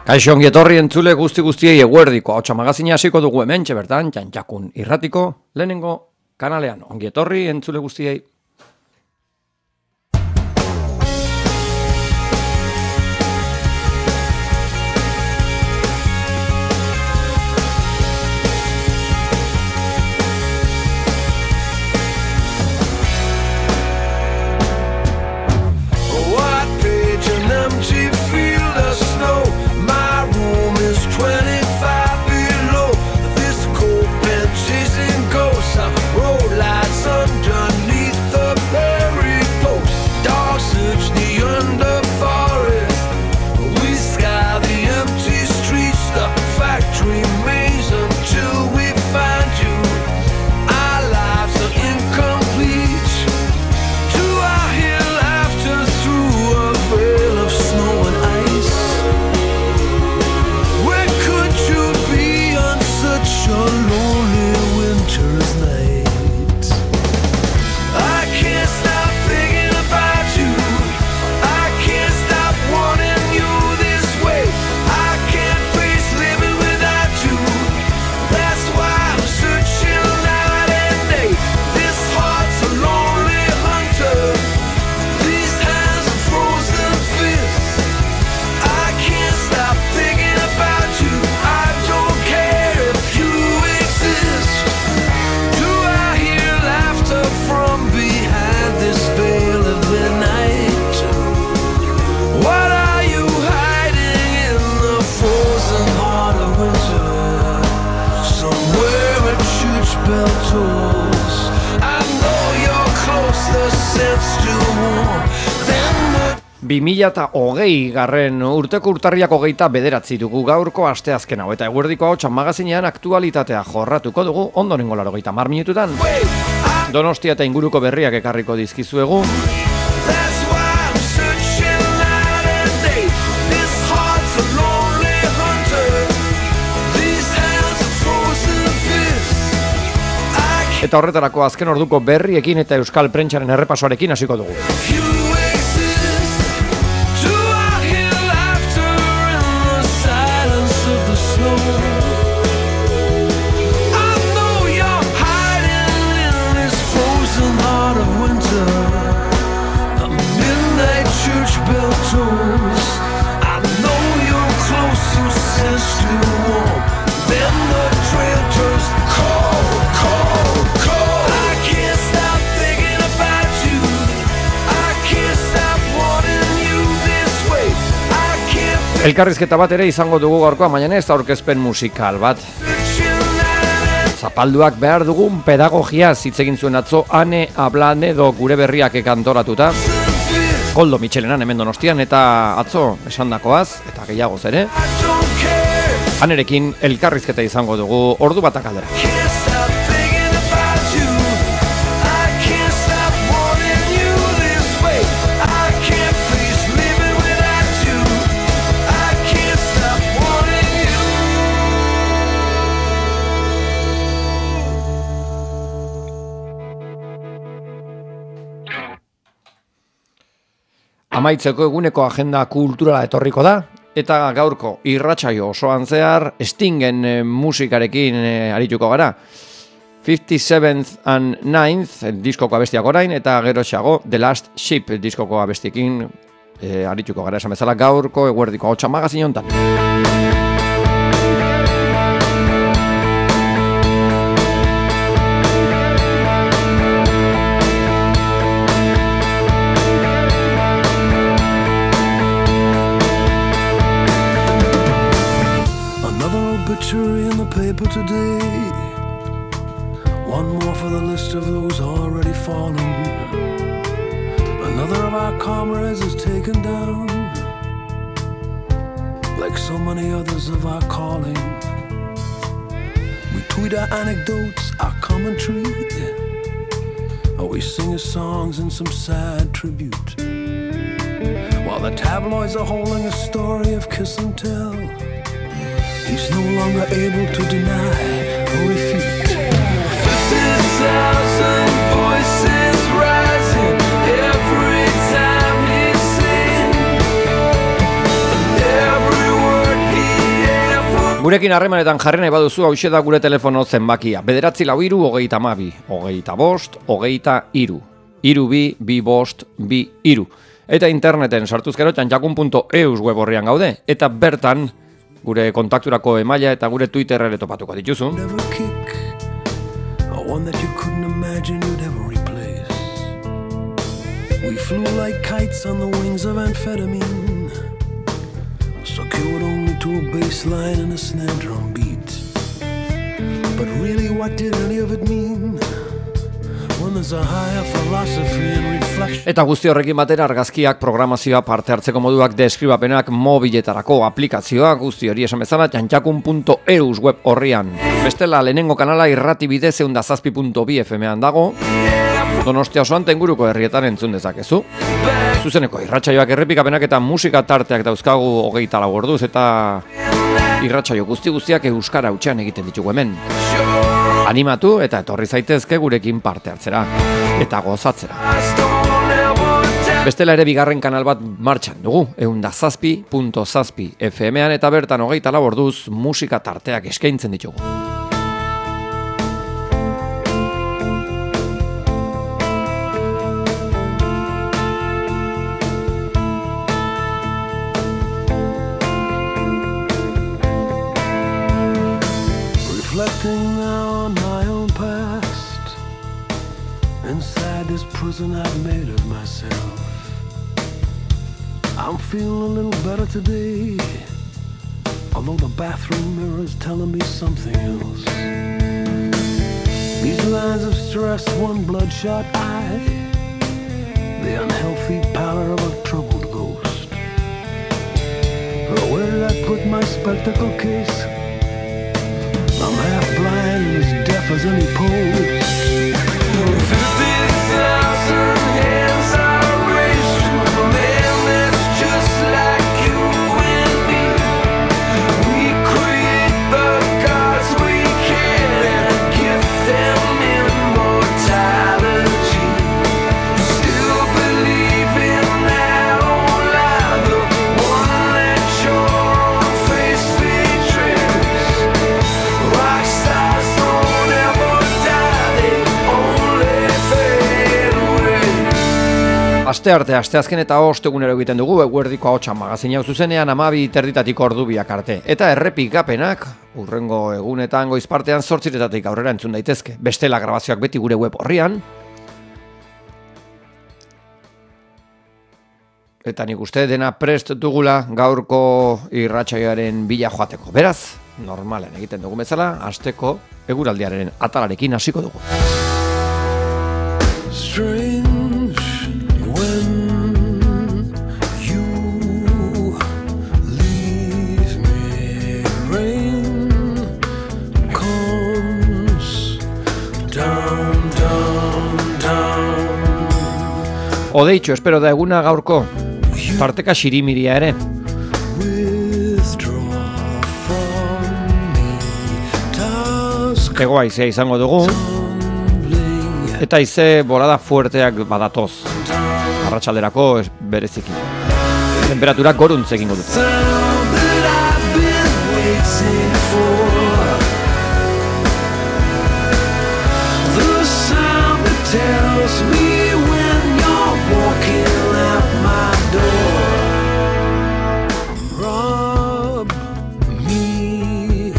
Kaixo ongi etorri entzule guztiei eguerdiko ahotsa magazina hasiko dugu hementxe bertan, Jantjakun irratiko lehenengo kanalean. Ongi etorri entzule guztiei. Garren urteko urtarriak 29 dugu gaurko asteazken hau eta eguerdiko ahotsa magazinean aktualitatea jorratuko dugu ondorengo 30 minututan. Donostia eta inguruko berriak ekarriko dizkizuegu. Eta horretarako azken orduko berriekin eta euskal prentsaren errepasoarekin hasiko dugu. Elkarrizketa bat ere izango dugu gaurkoa, baina ez aurkezpen musikal bat. Zapalduak behar dugun pedagogia hitz egin zuen atzo Ane Ablanedo gure berriak kantoratuta. Koldo Mitxelenan hemen Donostian eta atzo esandakoaz eta gehiagoz ere. Anerekin elkarrizketa izango dugu ordu batak aldera. Amaitzeko eguneko agenda kulturala etorriko da, eta gaurko irratsaio osoan zehar Stingen musikarekin arituko gara. 57th and 9th diskoko abestiak orain, eta gero xago The Last Ship diskoko abestiekin arituko gara esan bezala gaurko eguerdiko ahotsa magazin honetan. In the paper today, one more for the list of those already fallen. Another of our comrades is taken down, like so many others of our calling. We tweet our anecdotes, our commentary, or we sing his songs in some sad tribute, while the tabloids are holding a story of kiss and tell. He's no longer able to deny or refute. 50,000 voices rising every time he sings, and every word he Gurekin harremanetan jarri nahi baduzu, hauxe da gure telefono zenbakia. 943-25-25-23. 3-2-2-2. Eta interneten sartuzkero txantxakun.eus web horrian gaude. Eta bertan gure kontakturako emaila eta gure Twitter ere topatuko dituzu. We flew like kites on the wings of amphetamine, secured only to a bass line and a snare drum beat. But really, what did any of it mean? When there's a higher philosophy and reflection. Eta guzti horrekin batera argazkiak, programazioa, parte hartzeko moduak, deskribapenak, mobiletarako aplikazioak, guzti hori esan bezala txantxakun.eus web horrian. Bestela lehenengo kanala irrati bidez 107.2 FM-an dago. Donostia osoan tenguruko herrietan entzun dezakezu. Zuzeneko irratsaioak, errepikapenak eta musika tarteak dauzkagu 24 orduz eta irratsaio guztiak euskara hutsean egiten ditugu hemen. Animatu eta etorri zaitezke gurekin parte hartzera eta gozatzera. Bestela ere bigarren kanal bat martxan dugu, 107.7 FM-an eta bertan 24 orduz musika tarteak eskaintzen ditugu. Reflecting now on my own past, inside this prison I've made of myself, I'm feeling a little better today, although the bathroom mirror is telling me something else. These lines of stress, one bloodshot eye, the unhealthy pallor of a troubled ghost. Where did I put my spectacle case? I'm half blind and as deaf as any post. 50,000 hands are raised to a man that's just like you and me. We create the gods we can and give them immortality. Still believe in that old lie, the one that your own face betrays. Asteazken eta ostegunero egiten dugu eguerdiko ahotsa magazin hau zuzenean 12:30 ordu arte. Eta errepikapenak hurrengo egunetan goizpartean 8:00 aurrera entzun daitezke. Bestela grabazioak beti gure web horrian. Eta nik uste dena prest dugula gaurko irratsaioaren bila joateko. Beraz, normalen egiten dugu bezala, asteko eguraldiaren atalarekin hasiko dugu. Odeitxo, espero da eguna gaurko, tarteka xirimiria ere. Ego haizea izango dugu, eta haize bolada fuerteak badatoz, arratsalderako bereziki. Temperaturak goruntz egingo dut. Walking out my door, rob me,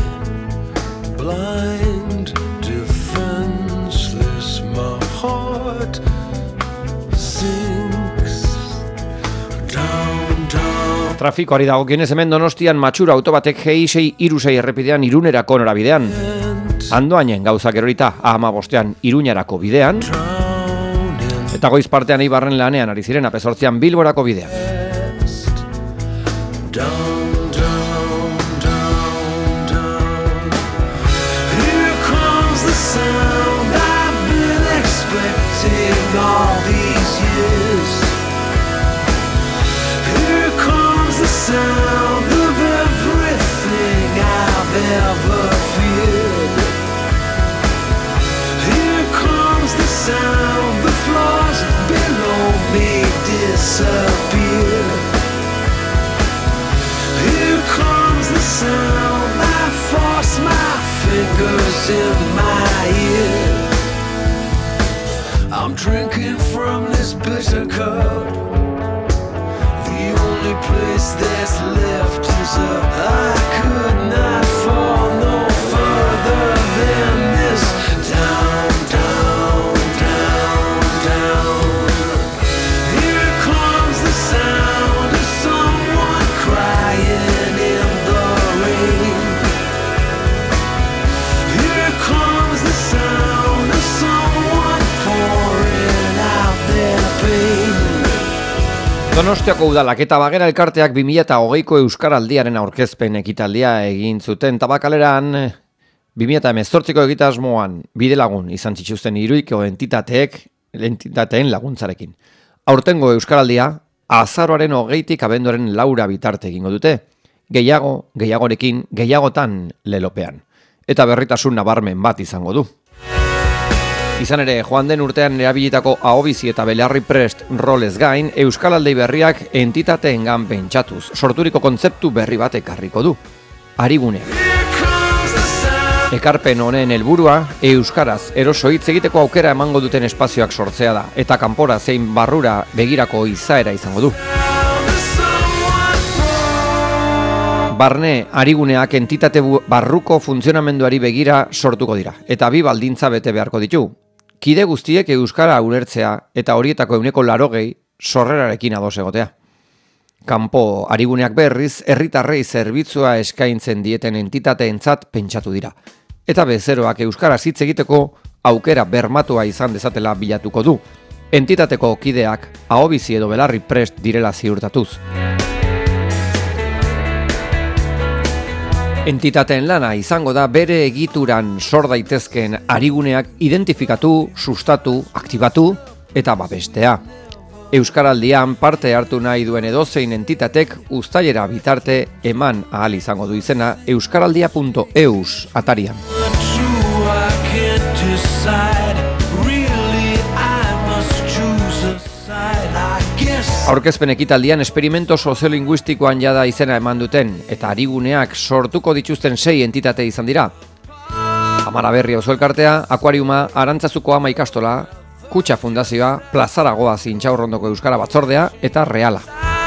blind, defenseless, my heart sinks down. Trafikoari dagokionez hemen Donostian matxura auto batek GI636 errepidean Irunerako norabidean. Andoainen gauzak erorita 15ean Iruñarako bidean. Eta goiz partean Eibarren lanean ari ziren AP8an Bilborako bidean. Here comes the sound I've been expecting all these years. Here comes the sound of everything I've ever feared. Here comes the sound, the floors below me disappear. Here comes the sound, I in my ear. I'm drinking from this bitter cup. The only place that's left is up. I could not fall no further than this. Down, down, down, down. Here comes the sound of someone crying in the rain. Here comes the sound of someone pouring out their pain. Donostiako udalak eta Bagera elkarteak 2020ko Euskaraldiaren aurkezpen ekitaldia egin zuten Tabakaleran 2018ko egitasmoan bidelagun izan zituzten hiruiko entitateen laguntzarekin. Aurtengo Euskaraldia azaroaren 20tik abenduaren 4 bitarte egingo dute. Gehiagorekin, gehiagotan lelopean. Eta berritasun nabarmen bat izango du. Izan ere, joan den urtean erabilitako ahobizi eta belarri prest rolez gain, Euskaraldi berriak entitateengan pentsatuz, sorturiko kontzeptu berri bat ekarriko du. Ariguneak. Ekarpen honen helburua euskaraz eroso hitz egiteko aukera emango duten espazioak sortzea da, eta kanpora zein barrura begirako izaera izango du. Barne ariguneak entitate barruko funtzionamenduari begira sortuko dira, eta bi baldintza bete beharko ditu. Kide guztiek euskara ulertzea eta horietako 80% sorrerarekin ados egotea. Kanpo ariguneak berriz, herritarrei zerbitzua eskaintzen dieten entitateentzat pentsatu dira. Eta bezeroak euskaraz hitz egiteko aukera bermatua izan dezatela bilatuko du. Entitateko kideak ahobizi edo belarri prest direla ziurtatuz. Entitateen lana izango da bere egituran sor daitezkeen ariguneak identifikatu, sustatu, aktibatu eta babestea. Euskaraldian parte hartu nahi duen edozein entitatek uztailera bitarte eman ahal izango du izena euskaraldia.eus atarian. Aurkezpen ekitaldian esperimento soziolinguistikoan jada izena eman duten eta ariguneak sortuko dituzten 6 entitate izan dira. Amaraberri auzo elkartea, Akuariuma, Arantzazuko Ama ikastola, Kutxa Fundazioa, Plazaragoa Intxaurrondoko Euskara Batzordea eta Reala.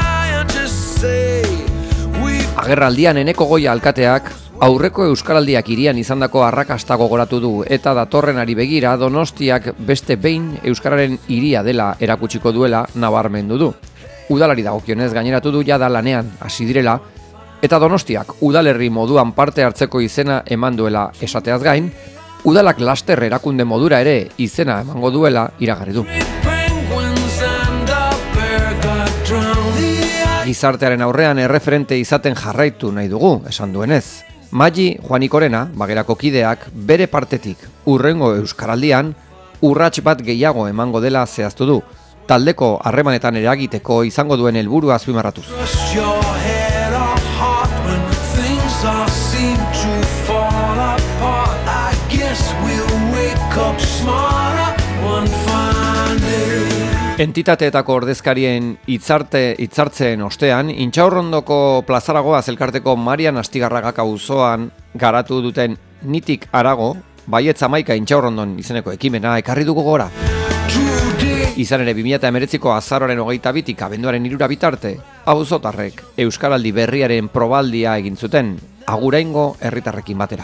Agerraldian Eneko Goia alkateak aurreko Euskaraldiak hirian izandako arrakasta gogoratu du eta datorrenari begira Donostiak beste behin euskararen hiria dela erakutsiko duela nabarmendu du. Udalari dagokionez gaineratu du jada lanean hasi direla eta Donostiak udalerri moduan parte hartzeko izena eman duela esateaz gain, udalak laster erakunde modura ere izena emango duela iragarri du. Gizartearen aurrean erreferente izaten jarraitu nahi dugu, esan duenez. Magi Juanikorena, Bagerako kideak, bere partetik hurrengo Euskaraldian urrats bat gehiago emango dela zehaztu du, taldeko harremanetan eragiteko izango duen helburua azpimarratuz. Entitateetako ordezkarien hitzartzen ostean, Intxaurrondoko Plazaragoa elkarteko Marian Astigarragak auzoan garatu duten Nitik Harago, Baietz 11 Intxaurrondon izeneko ekimena ekarri dugu gora. Izan ere 2019ko azaroaren 22tik abenduaren 3 bitarte, auzotarrek Euskaraldi berriaren probaldia egin zuten, Aguraingo herritarrekin batera.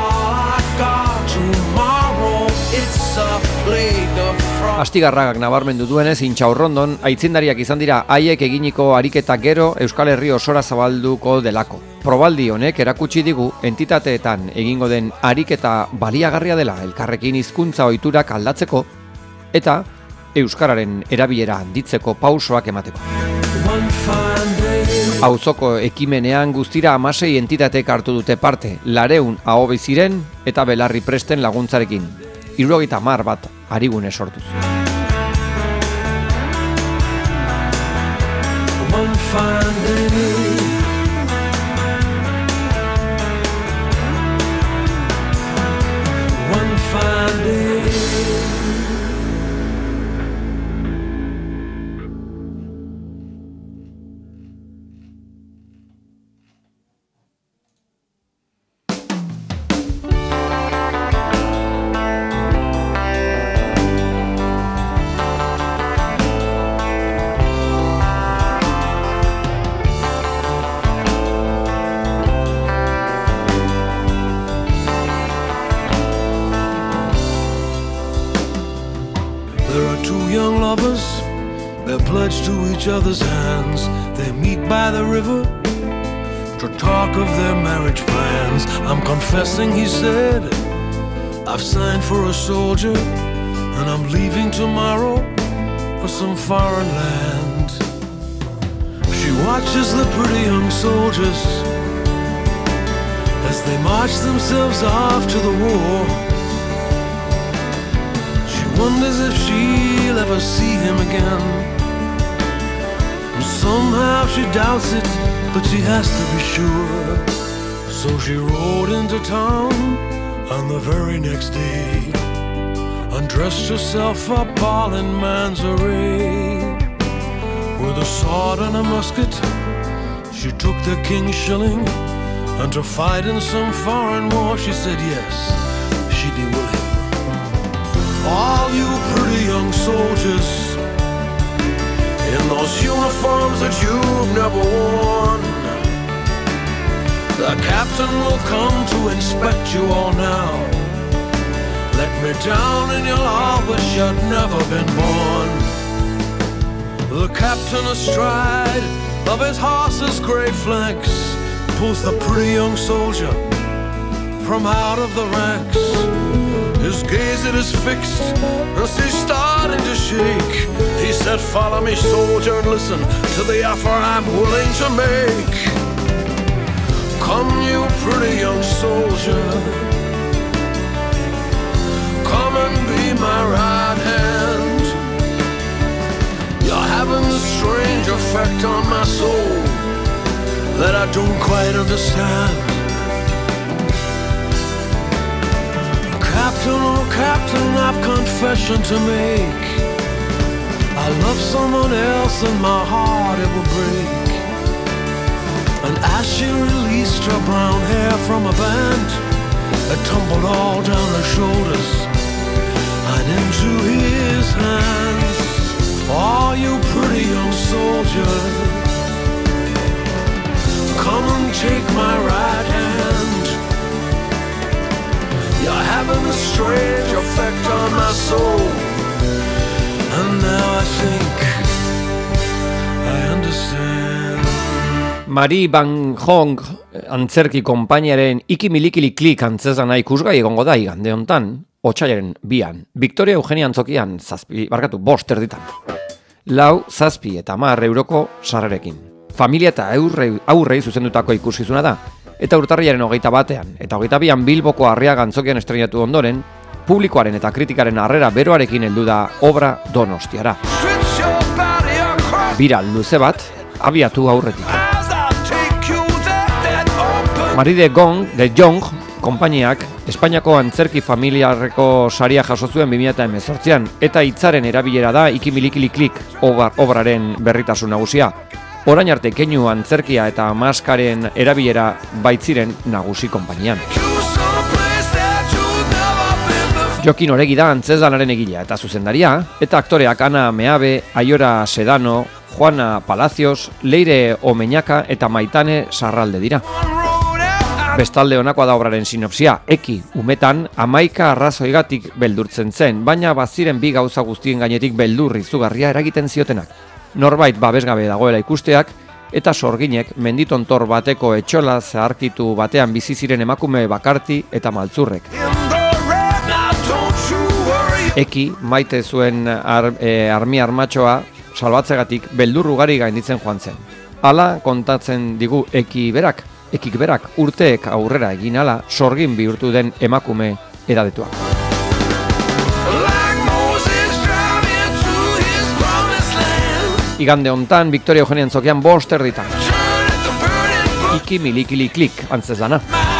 Astigarragak nabarmendu duenez, Intxaurrondon aitzindariak izan dira haiek eginiko ariketa gero Euskal Herri osora zabalduko delako. Probaldi honek erakutsi digu entitateetan egingo den ariketa baliagarria dela elkarrekin hizkuntza ohiturak aldatzeko eta euskararen erabilera handitzeko pausoak emateko. Auzoko ekimenean guztira 16 entitatek hartu dute parte, 200 ahobiziren eta belarri presten laguntzarekin. 70 bat arigune sortuz. close to each other's hands. They meet by the river to talk of their marriage plans. I'm confessing, he said, I've signed for a soldier, and I'm leaving tomorrow for some foreign land. She watches the pretty young soldiers as they march themselves off to the war. She wonders if she'll ever see him again. And somehow she doubts it, but she has to be sure. So she rode into town on the very next day, undressed herself up all in man's array. With a sword and a musket, she took the king's shilling, and to fight in some foreign war, she said yes, she'd be willing. All you pretty young soldiers in those uniforms that you've never worn, the captain will come to inspect you all now. Let me down and you'll all wish you'd never been born. The captain astride of his horse's great flanks pulls the pretty young soldier from out of the ranks. His gaze it is fixed as he's starting to shake. He said, follow me, soldier, and listen to the offer I'm willing to make. Come, you pretty young soldier, come and be my right hand. You're having a strange effect on my soul that I don't quite understand. Captain, oh captain, I've confession to make. I love someone else and my heart it will break. And as she released her brown hair from a band, it tumbled all down her shoulders and into his hands. Oh, you pretty young soldier, come and take my right hand. You're having a strange effect on my soul, and now I think I understand. Marie Van Hong antzerki konpainiaren ikimilikili klik antzezana ikusgai egongo da igande hontan, otsailaren 2an, Victoria Eugenia antzokian 5 erditan. 4, 7 eta 10 euroko sarrerekin. Familia eta aurrei zuzendutako ikuskizuna da, eta urtarrilaren 21 eta 22an Bilboko Arriaga antzokian estreinatu ondoren, publikoaren eta kritikaren harrera beroarekin heldu da obra Donostiara. Bira luze bat, abiatu aurretik. Marie de Jong konpainiak Espainiako antzerki familiarreko saria jaso zuen 2018an, eta hitzaren erabilera da ikimilikili-klik obraren berritasun nagusia. Orain arte keinu antzerkia eta maskaren erabilera baitziren nagusi konpainian. Jokin Oregi da antzezlanaren egilea eta zuzendaria, eta aktoreak Ana Meabe, Aiora Sedano, Juana Palacios, Leire Omeñaka eta Maitane Sarralde dira. Bestalde honakoa da obraren sinopsia. Eki, umetan, 11 arrazoigatik beldurtzen zen, baina baziren 2 gauza guztien gainetik beldur izugarria eragiten ziotenak. Norbait babesgabe dagoela ikusteak, eta sorginek menditontor bateko etxola zaharkitu batean bizi ziren emakume bakarti eta maltzurrek. Eki, maite zuen armi armatxoa salbatzegatik beldur ugari gainditzen joan zen. Hala kontatzen digu Ekik berak urteek aurrera egin ala sorgin bihurtu den emakume edadetua. Igande hontan Victoria Eugenia antzokian 5 erditan. Ikimilikili-klik antzezlana.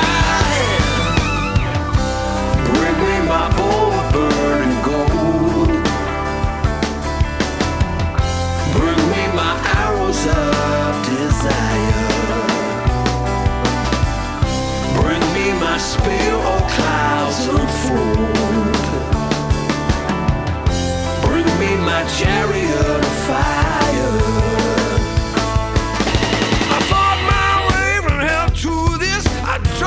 Chariot of fire. I fought my way from hell to this. I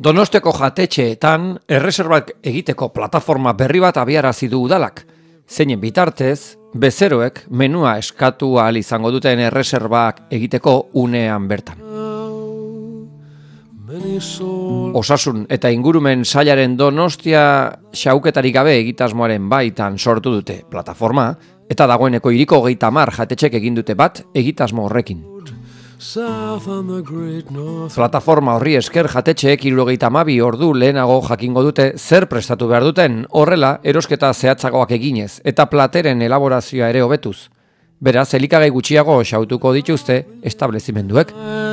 Donosteko jatetxeetan erreserbak egiteko plataforma berri bat abiarazi du udalak. Zeinen bitartez, bezeroek menua eskatu ahal izango duten erreserbak egiteko unean bertan. Osasun eta ingurumen sailaren Donostia xauketarik gabe egitasmoaren baitan sortu dute plataforma, eta dagoeneko hiriko 30 jatetxek egin dute bat egitasmo horrekin. Plataforma horri esker jatetxeek 72 ordu lehenago jakingo dute zer prestatu behar duten, horrela erosketa zehatzagoak eginez eta plateren elaborazioa ere hobetuz. Beraz, elikagai gutxiago xautuko dituzte establezimenduek.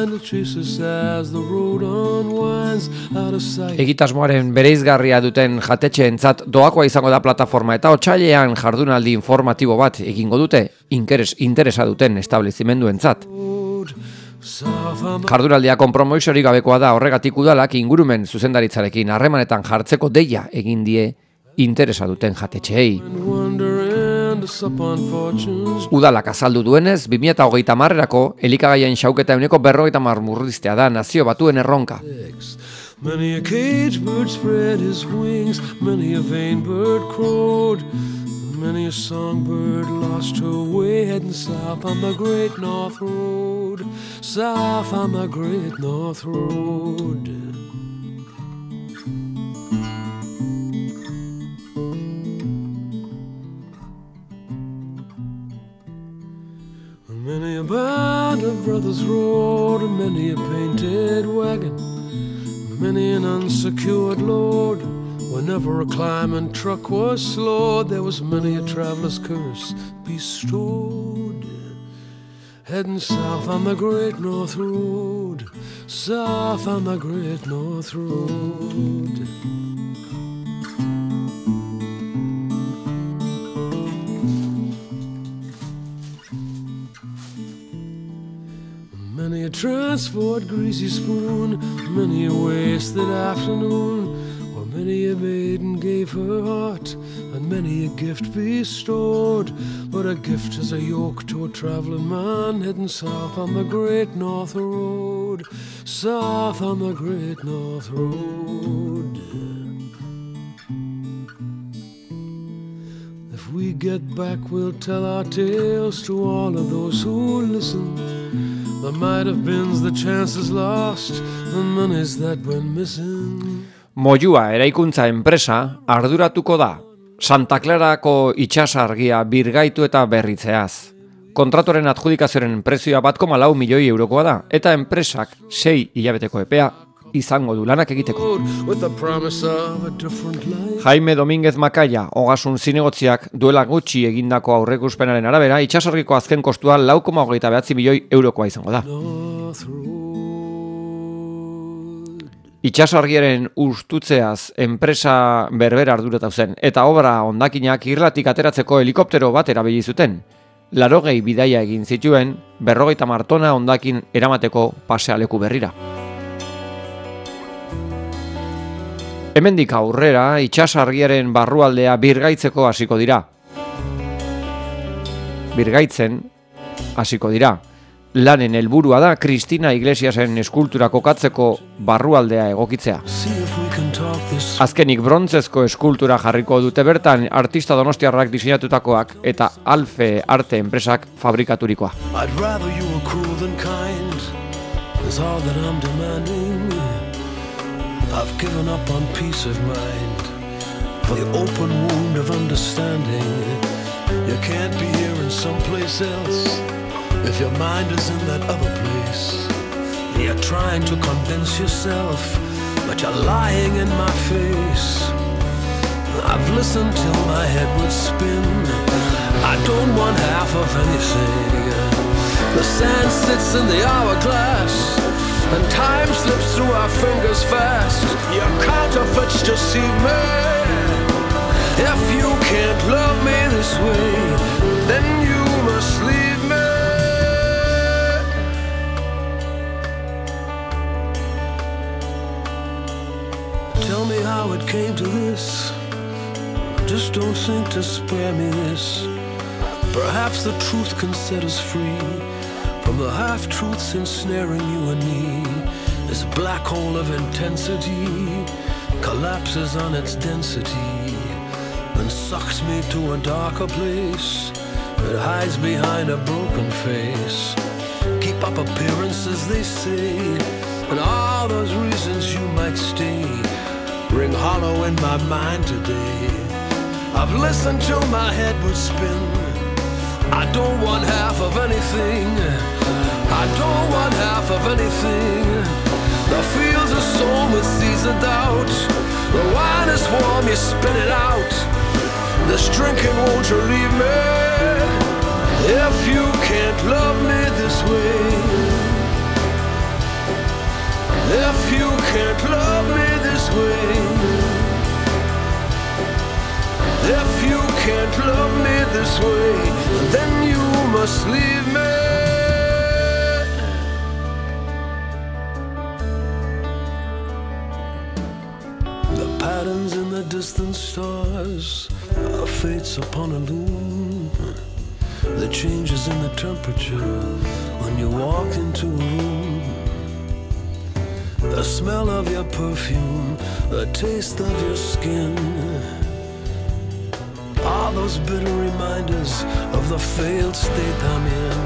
Egitasmoaren bereizgarria duten jatetxeentzat doakoa izango da plataforma eta otsailean jardunaldi informatibo bat egingo dute interesa duten establezimenduentzat. Jardunaldia konpromisorik gabekoa da, horregatik udalak ingurumen zuzendaritzarekin harremanetan jartzeko deia egin die interesa duten jatetxeei. Udalak azaldu duenez, 2030erako elikagaien xauketa 50% murriztea da Nazio Batuen erronka. Many a caged bird spread his wings, many a vain bird crowed, many a songbird lost her way heading south on the Great North Road, south on the Great North Road. Many a band of brothers rode, many a painted wagon, many an unsecured load. Whenever a climbing truck was slowed, there was many a traveler's curse bestowed. Heading south on the Great North Road, south on the Great North Road. Many a transport greasy spoon, many a wasted afternoon, where many a maiden gave her heart, and many a gift bestowed. But a gift is a yoke to a travelling man heading south on the Great North Road, south on the Great North Road. If we get back, we'll tell our tales to all of those who listen. There might have been the chances lost, the monies that went missing. Moyua eraikuntza enpresa arduratuko da Santa Clarako itsasargia birgaitu eta berritzeaz. Kontratoren adjudikazioaren prezioa 1,4 milioi eurokoa da, eta enpresak 6 hilabeteko epea izango du lanak egiteko. Jaime Dominguez Macaya, Ogasun Zinegotziak duela gutxi egindako aurreikuspenaren arabera, itsasargiko azken kostua 4,29 milioi eurokoa izango da. Itsasargiaren ustutzeaz enpresa berbera arduratu zen, eta obra hondakinak irlatik ateratzeko helikoptero bat erabili zuten. 80 bidaia egin zituen, 50 tona hondakin eramateko pasealeku berrira. Hemendik aurrera, itsasargiaren barrualdea birgaitzeko hasiko dira. Birgaitzen hasiko dira. Lanen helburua da Cristina Iglesiasen eskultura kokatzeko barrualdea egokitzea. Azkenik brontzezko eskultura jarriko dute bertan artista donostiarrak diseinatutakoak eta Alfe Arte enpresak fabrikaturikoa. I've given up on peace of mind for the open wound of understanding. You can't be here in someplace else if your mind is in that other place. You're trying to convince yourself, but you're lying in my face. I've listened till my head would spin. I don't want half of anything. The sand sits in the hourglass, and time slips through our fingers fast. Your counterfeits deceive me. If you can't love me this way, then you must leave me. Tell me how it came to this. Just don't think to spare me this. Perhaps the truth can set us free from the half-truths ensnaring you and me. This black hole of intensity collapses on its density and sucks me to a darker place that hides behind a broken face. Keep up appearances, they say, and all those reasons you might stay ring hollow in my mind today. I've listened till my head would spin. I don't want half of anything. I don't want half of anything. The fields are sown with seeds of doubt. The wine is warm, you spin it out. This drinking, won't you leave me? If you can't love me this way. If you can't love me this way. If you can't love me this way, then you must leave me. The patterns in the distant stars are fates upon a loom. The changes in the temperature when you walk into a room. The smell of your perfume, the taste of your skin. All those bitter reminders of the failed state I'm in.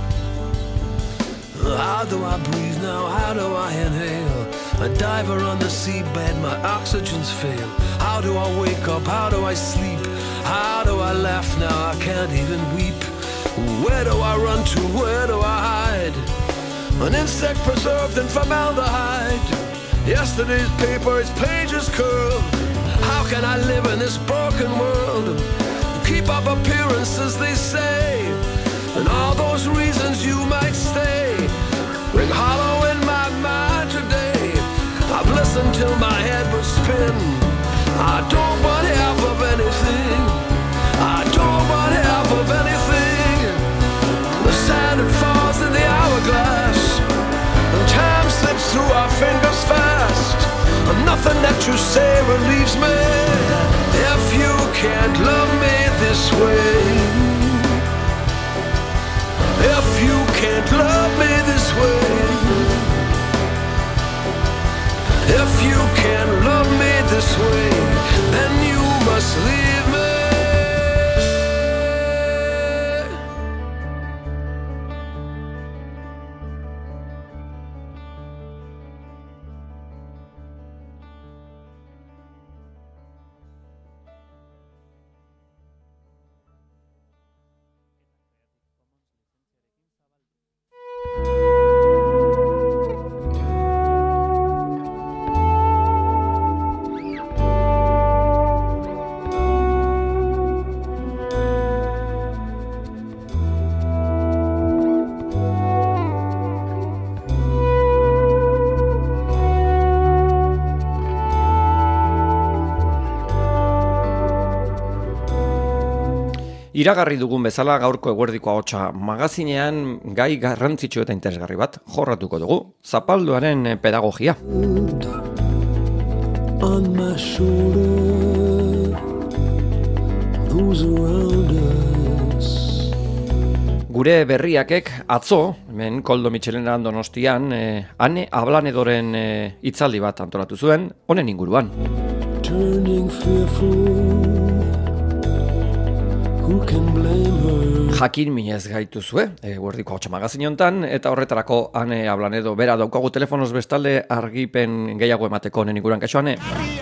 How do I breathe now? How do I inhale? A diver on the seabed, my oxygen's fail. How do I wake up? How do I sleep? How do I laugh now? I can't even weep. Where do I run to? Where do I hide? An insect preserved in formaldehyde. Yesterday's paper, its pages curled. How can I live in this broken world? Keep up appearances, they say, and all those reasons you might stay ring hollow in my mind today. I've listened till my head would spin. I don't want half of anything. I don't want half of anything. The sand it falls in the hourglass, and time slips through our fingers fast. And nothing that you say relieves me. If you can't love me this way. If you can't love me this way. If you can't love me this way, then you must leave me. Iragarri dugun bezala gaurko eguerdiko ahotsa magazinean gai garrantzitsu eta interesgarri bat jorratuko dugu. Zapalduaren pedagogia. On my shoulder, those around us. Gure berriakek atzo, hemen Koldo Mitxelenan Donostian, Ane Ablanedoren hitzaldi bat antolatu zuen, honen inguruan. Turning fearful. Jakin minez gaituzue, eguerdiko ahotsa magazine hontan, eta horretarako Ane Ablanedo bera daukagu telefonoz bestalde argipen gehiago emateko honen inguruan. Kaixo, Ane?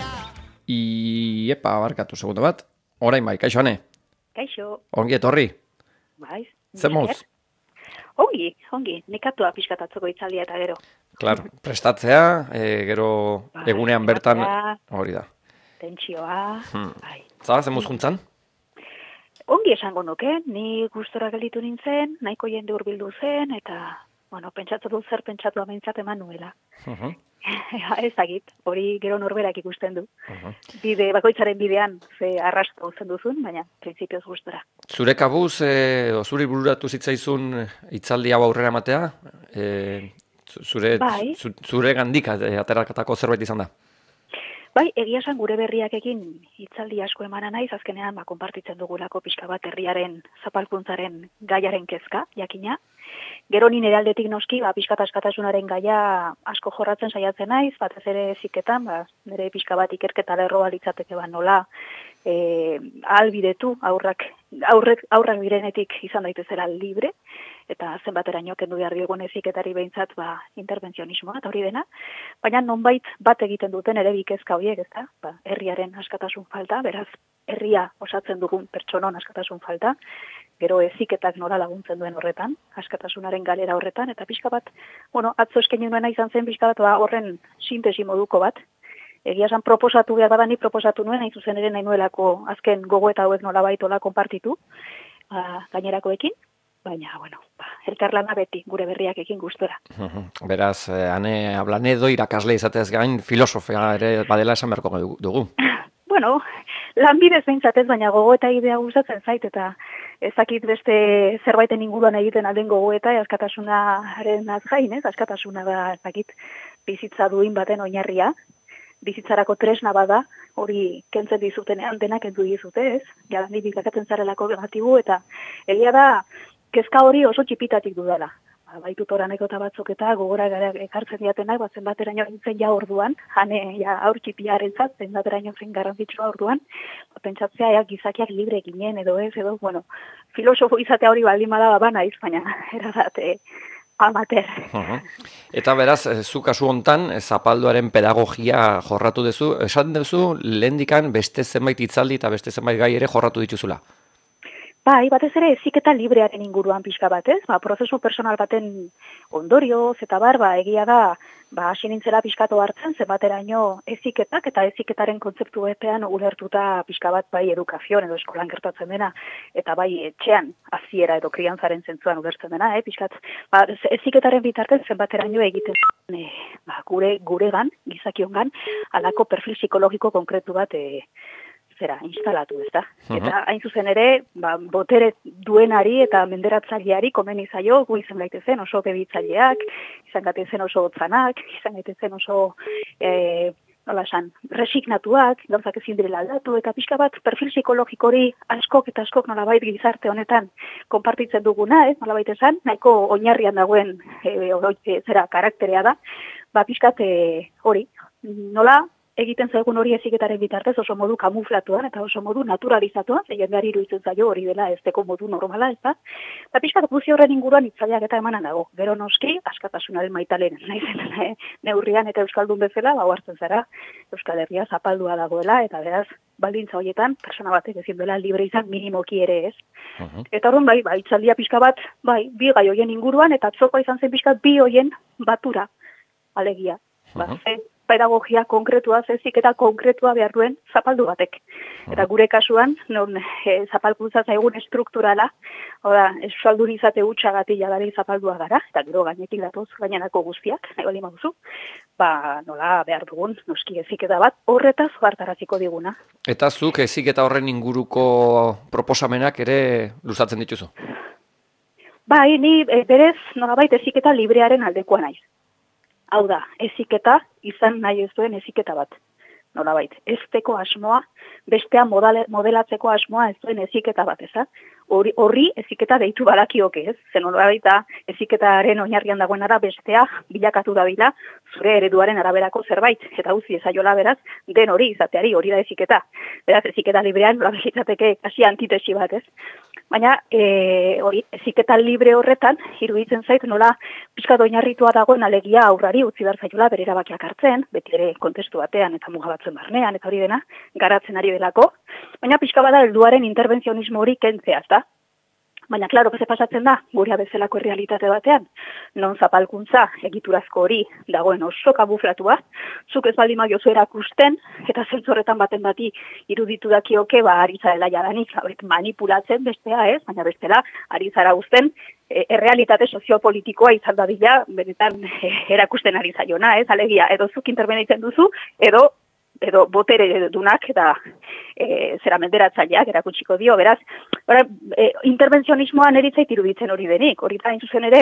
Iepa, barkatu segundo bat. Orain bai, kaixo, Ane? Kaixo. Ongi etorri? Bai. Zer moz? Ongi, nekatua pixkatatzeko hitzaldia eta gero. Claro, prestatzea, gero Bai, egunean bertan, hori da. Tentsioa, bai. Zara, zemuz juntzan? Ongi esango nuke, ni gustora gelditu nintzen, nahiko jende hurbildu zen, eta, bueno, pentsatu dut zer pentsatu ameintzat eman nuela. Ezagit, hori gero norberak ikusten du. Bide, bakoitzaren bidean, ze arrasto zen duzun, baina, printzipioz gustora. Zure kabuz, zuri bururatu zitzaizun hitzaldi hau aurrera ematea, zure gandik aterakatako zerbait izan da? Bai, egia esan gure berriakekin hitzaldi asko emana naiz, azkenean konpartitzen dugulako pixka bat herriaren zapalkuntzaren gaiaren kezka, jakina. Gero ni nire aldetik noski, pixka askatasunaren gaia asko jorratzen saiatzen naiz, batez ere ziketan, nire pixka bat ikerketa lerroa litzateke nola ahalbidetu aurrak birenetik izan daitezela libre, eta zenbateraino kendu behar diogun eziketari behintzat interbentzionismoa eta hori dena, baina nonbait bat egiten duten ere bikezka horiek, ezta? Herriaren askatasun falta, beraz herria osatzen dugun pertsonon askatasun falta, gero eziketak nola laguntzen duen horretan, askatasunaren galera horretan, eta pixka bat, atzo eskaini nuena izan zen pixka bat horren sintesi moduko bat. Egia esan proposatu behar bada, ni proposatu nuen, hain zuzen ere nahi nuelako azken gogoeta hauek nola baitola konpartitu gainerakoekin, baina, elkarlana beti gure berriakekin gustora. Beraz, Ane Ablanedo irakasle izatez gain filosofia ere badela esan beharko dugu. Lanbidez behintzatez, baina gogoeta idea gustatzen zait, eta ezakit beste zerbaiten inguruan egiten alden gogoeta, askatasunaren azgain, askatasuna da, ezakit, bizitza duin baten oinarria, bizitzarako tresna bada, hori kentzen dizutenean denak kendu dizute, ez? Jadanik bilakatzen zarelako negatibo, eta egia da, kezka hori oso txipitatik dudala. Baitut oranekota batzuk eta gogora ekartzen diatenak, zenbateraino zen orduan, hane aur txipiaren zat, zenbateraino zen garrantzitsua orduan, pentsatzea gizakiak libre ginen edo ez, filosofo izatea hori baldin bada naiz, baina erabat amater. Eta beraz, zu kasu hontan, zapalduaren pedagogia jorratu duzu, esan duzu lehendikan beste zenbait hitzaldi eta beste zenbait gai ere jorratu dituzula. Bai, batez ere eziketa librearen inguruan pixka bat, ez? Prozesu personal baten ondorioz eta egia da, hasi nintzela pixkatu hartzen, zenbateraino eziketak eta eziketaren kontzeptu epean ulertuta pixka bat bai edukazion edo eskolan gertatzen dena, eta bai etxean hasiera edo kriantzaren zentzuan ulertzen dena, pixkat, eziketaren bitartez zenbateraino egiten guregan, gizakiongan, halako perfil psikologiko konkretu bat instalatu, ezta? Eta hain zuzen ere, botere duenari eta menderatzaileari komeni zaio, gu izan gaitezen oso bebitzaileak, izan gaitezen oso otzanak, izan gaitezen oso resignatuak, gauzak ezin direla aldatu, eta pixka bat perfil psikologiko hori askok eta askok nolabait gizarte honetan konpartitzen duguna, nolabait esan, nahiko oinarrian dagoen karakterea da, pixkat hori, nola egiten zaigun hori eziketaren bitartez oso modu kamuflatuan eta oso modu naturalizatuan, jendeari iruditzen zaio hori dela ezteko modu normala, ez da? Eta pixkat guzti horren inguruan hitzaileak eta emanan dago. Gero noski, askatasunaren maitalen naizen neurrian eta euskaldun bezala, hartzen zara, Euskal Herria zapaldua dagoela, eta beraz, baldintza horietan, persona batek ezin dela libre izan minimoki ere ez. Eta horren hitzaldia pixka bat, bi gai hoien inguruan, eta atzokoa izan zen pixkat bi hoien batura, alegia. Pedagogia konkretua, eziketa konkretua behar duen zapaldu batek. Eta gure kasuan, non zapalkuntza zaigun estrukturala, euskaldun izate hutxagatik jadari zapaldua gara, eta gero gainetik datoz gainenako guztiak, nahi bali maduzu, nola behar dugun, noski eziketa bat, horretaz hartaraziko diguna. Eta zuk eziketa horren inguruko proposamenak ere luzatzen dituzu? Bai, ni berez nolabait eziketa librearen aldekoa naiz. Hau da, eziketa izan nahi ez duen eziketa bat. Nolabait, ezteko asmoa, bestea modelatzeko asmoa ez duen eziketa bat, eza? Horri eziketa deitu badakioke, ez? Zen nolabait eziketaren oinarrian dagoenara bestea bilakatu dabila zure ereduaren araberako zerbait, eta utzi ezaiola beraz, den hori izateari, hori da eziketa. Beraz, eziketa librean nolabait izateke hasi antitesi bat, ez? Baina, hori, eziketa libre horretan, iruditzen zait, nola pixka oinarritua dagoen alegia aurrari utzi behar zaiola bere erabakiak hartzen, beti ere kontestu batean eta mugabatzen barnean, eta hori dena, garatzen ari delako. Baina pixka bada helduaren interbentzionismo hori kentzea, ezta? Baina, klaro, ze pasatzen da, gurea bezalako errealitate batean, non zapalkuntza egiturazko hori dagoen oso kamuflatua, zuk ez baldin magiozu erakusten, eta zentzorretan baten bati iruditu dakioke, ari zarela jadanik, manipulatzen bestea ez, baina bestela, ari zara uzten, errealitate soziopolitikoa izan dadila, benetan erakusten ari zaiona, ez, alegia, edo zuk intervenitzen duzu, edo botere dunak eta zera menderatzaileak erakutsiko dio, beraz, interbentzionismoan eritzait iruditzen hori denik, hori da, zuzen ere,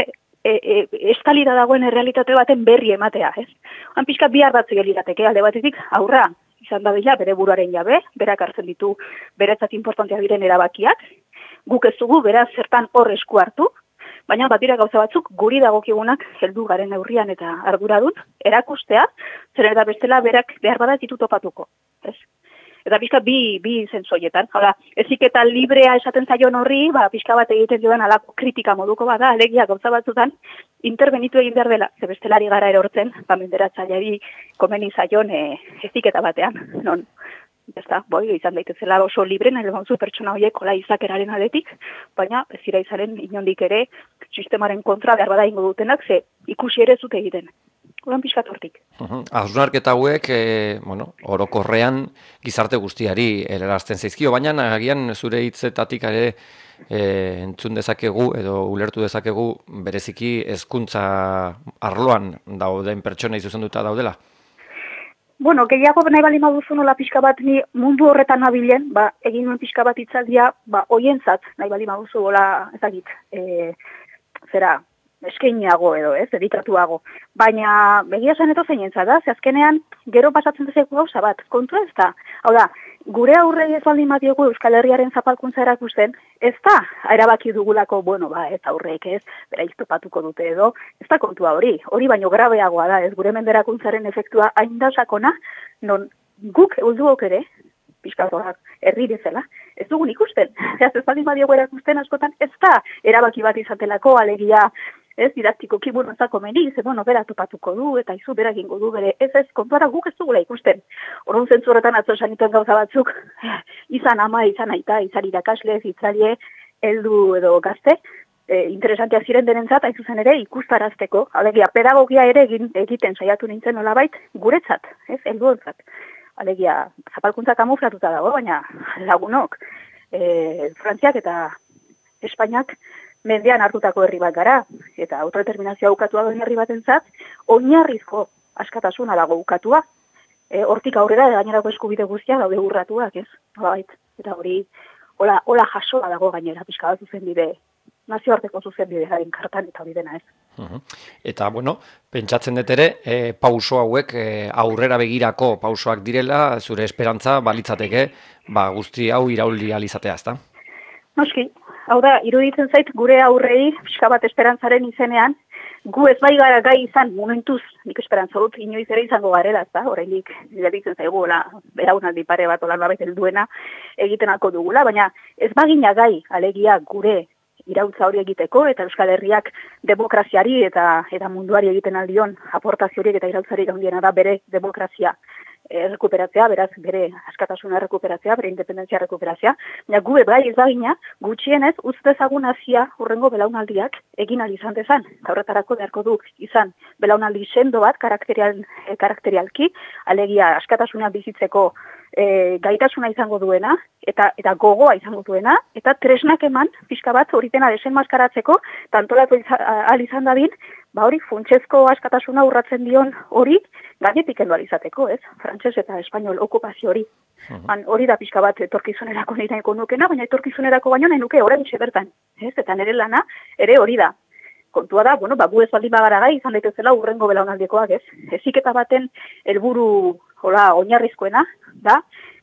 estalida dagoen errealitate baten berri ematea, ez? Han pixka bihar batzu lirateke, alde batetik, aurra, izan da bila, bere buruaren jabe, berak hartzen ditu beretzat importantea diren erabakiak, guk ez dugu beraz zertan hor esku hartu, baina batira gauza batzuk guri dagokigunak heldu garen neurrian eta arduradun erakustea, zer eta bestela berak behar bada ditu topatuko. Ez? Eta pixka bi zentzoietan. Hala, eziketa librea esaten zaion horri, pixka bat egiten dioan alako kritika moduko bada, alegia gauza batzutan, intervenitu egin behar dela, ze bestelari gara erortzen, menderatzaileari komeni zaion eziketa batean, non. Izan daitezela oso libre, nahi lemontzu pertsona horiek hola izakeraren aldetik, baina ez dira izaren inondik ere sistemaren kontra behar bada ingo dutenak, ze ikusi ere zute egiten. Horan pixkat hortik. Hausnarketa hauek, orokorrean gizarte guztiari helarazten zaizkio, baina agian zure hitzetatik ere entzun dezakegu edo ulertu dezakegu bereziki hezkuntza arloan dauden pertsonei zuzenduta daudela. Bueno, gehiago nahi bali maduzu nola pixka bat ni mundu horretan nabilen, egin nuen pixka bat itzaldia, hoientzat nahi bali maduzu gola, ezagit, eskeiniago edo, dedikatuago. Baina, begia zen eto zeinentzat da, ze azkenean, gero pasatzen dezeko gauza bat, kontua ez da. Hau da, gure aurrei ez baldin badiogu Euskal Herriaren zapalkuntza erakusten, ez da, erabaki dugulako, ez aurreik ez, bera iztopatuko dute edo, ez da kontua hori baino grabeagoa da, ez gure menderakuntzaren efektua hain da sakona, non guk eulduok ere, pixkatorak herri bezala, ez dugun ikusten. Ez baldin badiogu erakusten askotan, ez da erabaki bat izatelako alegia, ez didaktikoki buruantzako meni, bera topatuko du, eta izu bera gingo du bere, ez kontuara guk ez dugula ikusten. Orduan zentzu horretan atzo sanituen gauza batzuk, izan ama, izan aita, izan irakasle, itzalie, heldu edo gazte, interesantea ziren denentzat, hain zuzen ere, ikustarazteko, alegia, pedagogia ere egiten saiatu nintzen nolabait, guretzat, helduentzat. Alegia, zapalkuntza kamuflatuta dago, baina lagunok, Frantziak eta Espainiak mendean hartutako herri bat gara, eta autodeterminazioa ukatua duen herri batentzat, oinarrizko askatasuna dago ukatua. Hortik aurrera gainerako eskubide guztiak daude urratuak, ez? Eta hori, hola jasoa dago gainera, pixka bat zuzenbide, nazioarteko zuzenbidearen kartan eta hori dena, ez? Eta, pentsatzen dut ere, pauso hauek aurrera begirako pausoak direla, zure esperantza balitzateke, guzti hau irauli alizatea, ezta? Noski, hau da, iruditzen zait gure aurrei, pixka bat esperantzaren izenean, gu ez bai gara gai izan, momentuz, nik esperantza dut, inoiz ere izango garela, ezta? Horreinik, iruditzen zaigu, beraunaldi pare bat olan babet helduena egiten alko dugula, baina ez bagina gai, alegia gure irautza hori egiteko, eta Euskal Herriak demokraziari eta munduari egiten aldion aportazio horiek eta irautzarik handiena da bere demokrazia rekuperatzea, beraz bere askatasuna rekuperatzea, bere independentzia rekuperatzea. Gu bai ez bagina, gutxienez utz dezagun hasia hurrengo belaunaldiak egin ahal izan dezan. Horretarako beharko du izan belaunaldi sendo bat karakterialki, alegia askatasuna bizitzeko gaitasuna izango duena, eta gogoa izango duena, eta tresnak eman, pixka bat hori dena desenmaskaratzeko, tantolatu ahal izan dadin, hori funtsezko askatasuna urratzen dion hori, gainetik kendu ahal izateko, ez? Frantses eta espainol okupazio hori. Hori da pixka bat etorkizunerako nahi nahiko nukena, baina etorkizunerako baino nahi nuke orain bertan, ez? Eta nire lana ere hori da. Kontua da, gu ez baldin bagara gai, izan daitezela urrengo belaunaldiekoak, ez? Heziketa baten helburu oinarrizkoena da,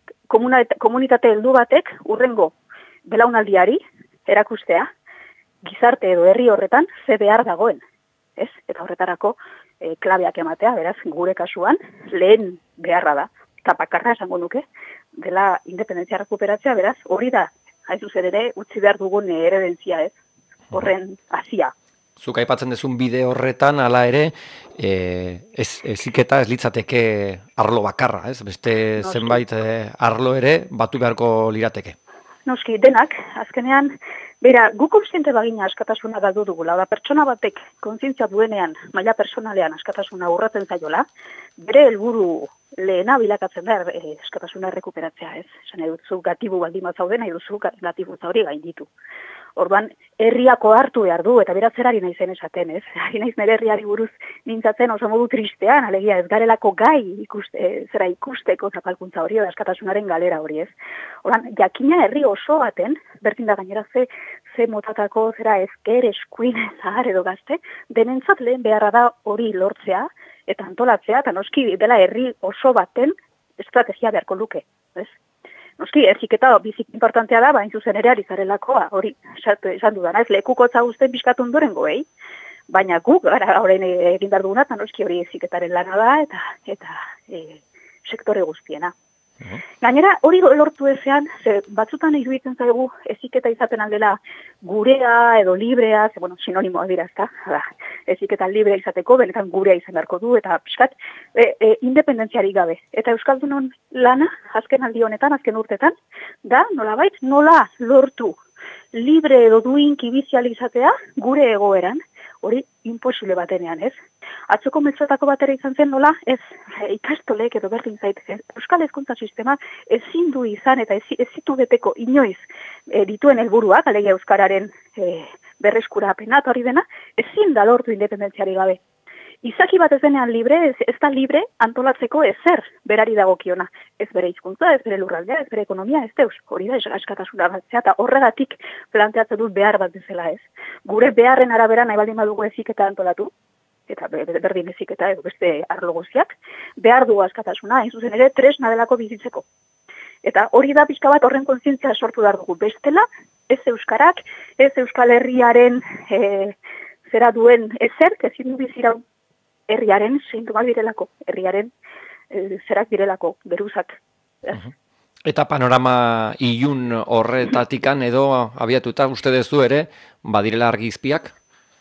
komunitate heldu batek urrengo belaunaldiari erakustea, gizarte edo herri horretan ze behar dagoen, ez? Eta horretarako klabeak ematea, beraz, gure kasuan, lehen beharra da, eta bakarra esango nuke, dela independentzia rekuperatzea, beraz, hori da, hain zuzen ere, utzi behar dugun eredentzia, ez? Horren hasia. Zuk aipatzen duzun bide horretan, hala ere, heziketa ez litzateke arlo bakarra, ez? Beste zenbait arlo ere batu beharko lirateke. Noski, denak, azkenean, gu kontziente bagina askatasuna galdu dugula, da pertsona batek kontzientzia duenean, maila personalean askatasuna urratzen zaiola, bere helburu lehena bilakatzen da askatasuna errekuperatzea, ez? Esan eduzu gatibu baldin bat zauden, eduzu gatibu hori gainditu. Orduan, herriako hartu behar du, eta beraz zerari naizen esaten, ez? Ari naiz nire herriari buruz nintzatzen oso modu tristean, alegia ez garelako gai ikusteko zapalkuntza hori, askatasunaren galera hori, ez? Orduan, jakina herri oso baten, bertin da gainera ze motatako ezker, eskuin, zahar edo gazte, denentzat lehen beharra da hori lortzea, eta antolatzea, eta noski dela herri oso baten estrategia beharko luke, ez? Noski, heziketa bizik importantea da, bain zuzen ere ari zarelakoa, hori, esan dudana, ez lekukotza guztien pixkatu ondoren goei, baina guk, gara, horrein egin behar duguna, eta noski hori heziketaren lana da, eta sektore guztiena. Gainera, hori lortu ezean, batzutan iruditzen zaigu heziketa izaten aldela gurea edo librea, bueno, sinonimoa dira, ezta? Heziketa librea izateko, benetan gurea izan beharko du, eta pixkat, independentziarik gabe. Eta Euskaldunon lana, azken aldi honetan, azken urtetan, da, nolabait, nola lortu libre edo duinki bizializatea gure egoeran, hori imposible batenean, ez? Atzoko mezuetako batera izan zen nola, ez ikastolek edo berdin zait, Euskal Hezkuntza sistema ezin du izan eta ez zitu beteko inoiz dituen helburuak, alegia euskararen berreskurapena eta hori dena, ezin da lortu independentziari gabe. Izaki bat ez denean libre, ez da libre antolatzeko ezer berari dagokiona. Ez bere hizkuntza, ez bere lurraldea, ez bere ekonomia, ez deus. Hori da askatasuna batzea eta horregatik planteatzen dut behar bat bezala ez. Gure beharren arabera nahi baldin badugu heziketa antolatu, eta berdin heziketa edo beste arlo guztiak, behar dugu askatasuna, hain zuzen ere tresna delako bizitzeko. Eta hori da pixka bat horren kontzientzia sortu behar dugu. Bestela, ez euskarak, ez Euskal Herriaren zera duen ezer, ezin du bizirau herriaren sintomak direlako, herriaren zerak direlako, beruzak. Eta panorama ilun horretatikan edo abiatuta uste duzu ere, badirela argizpiak?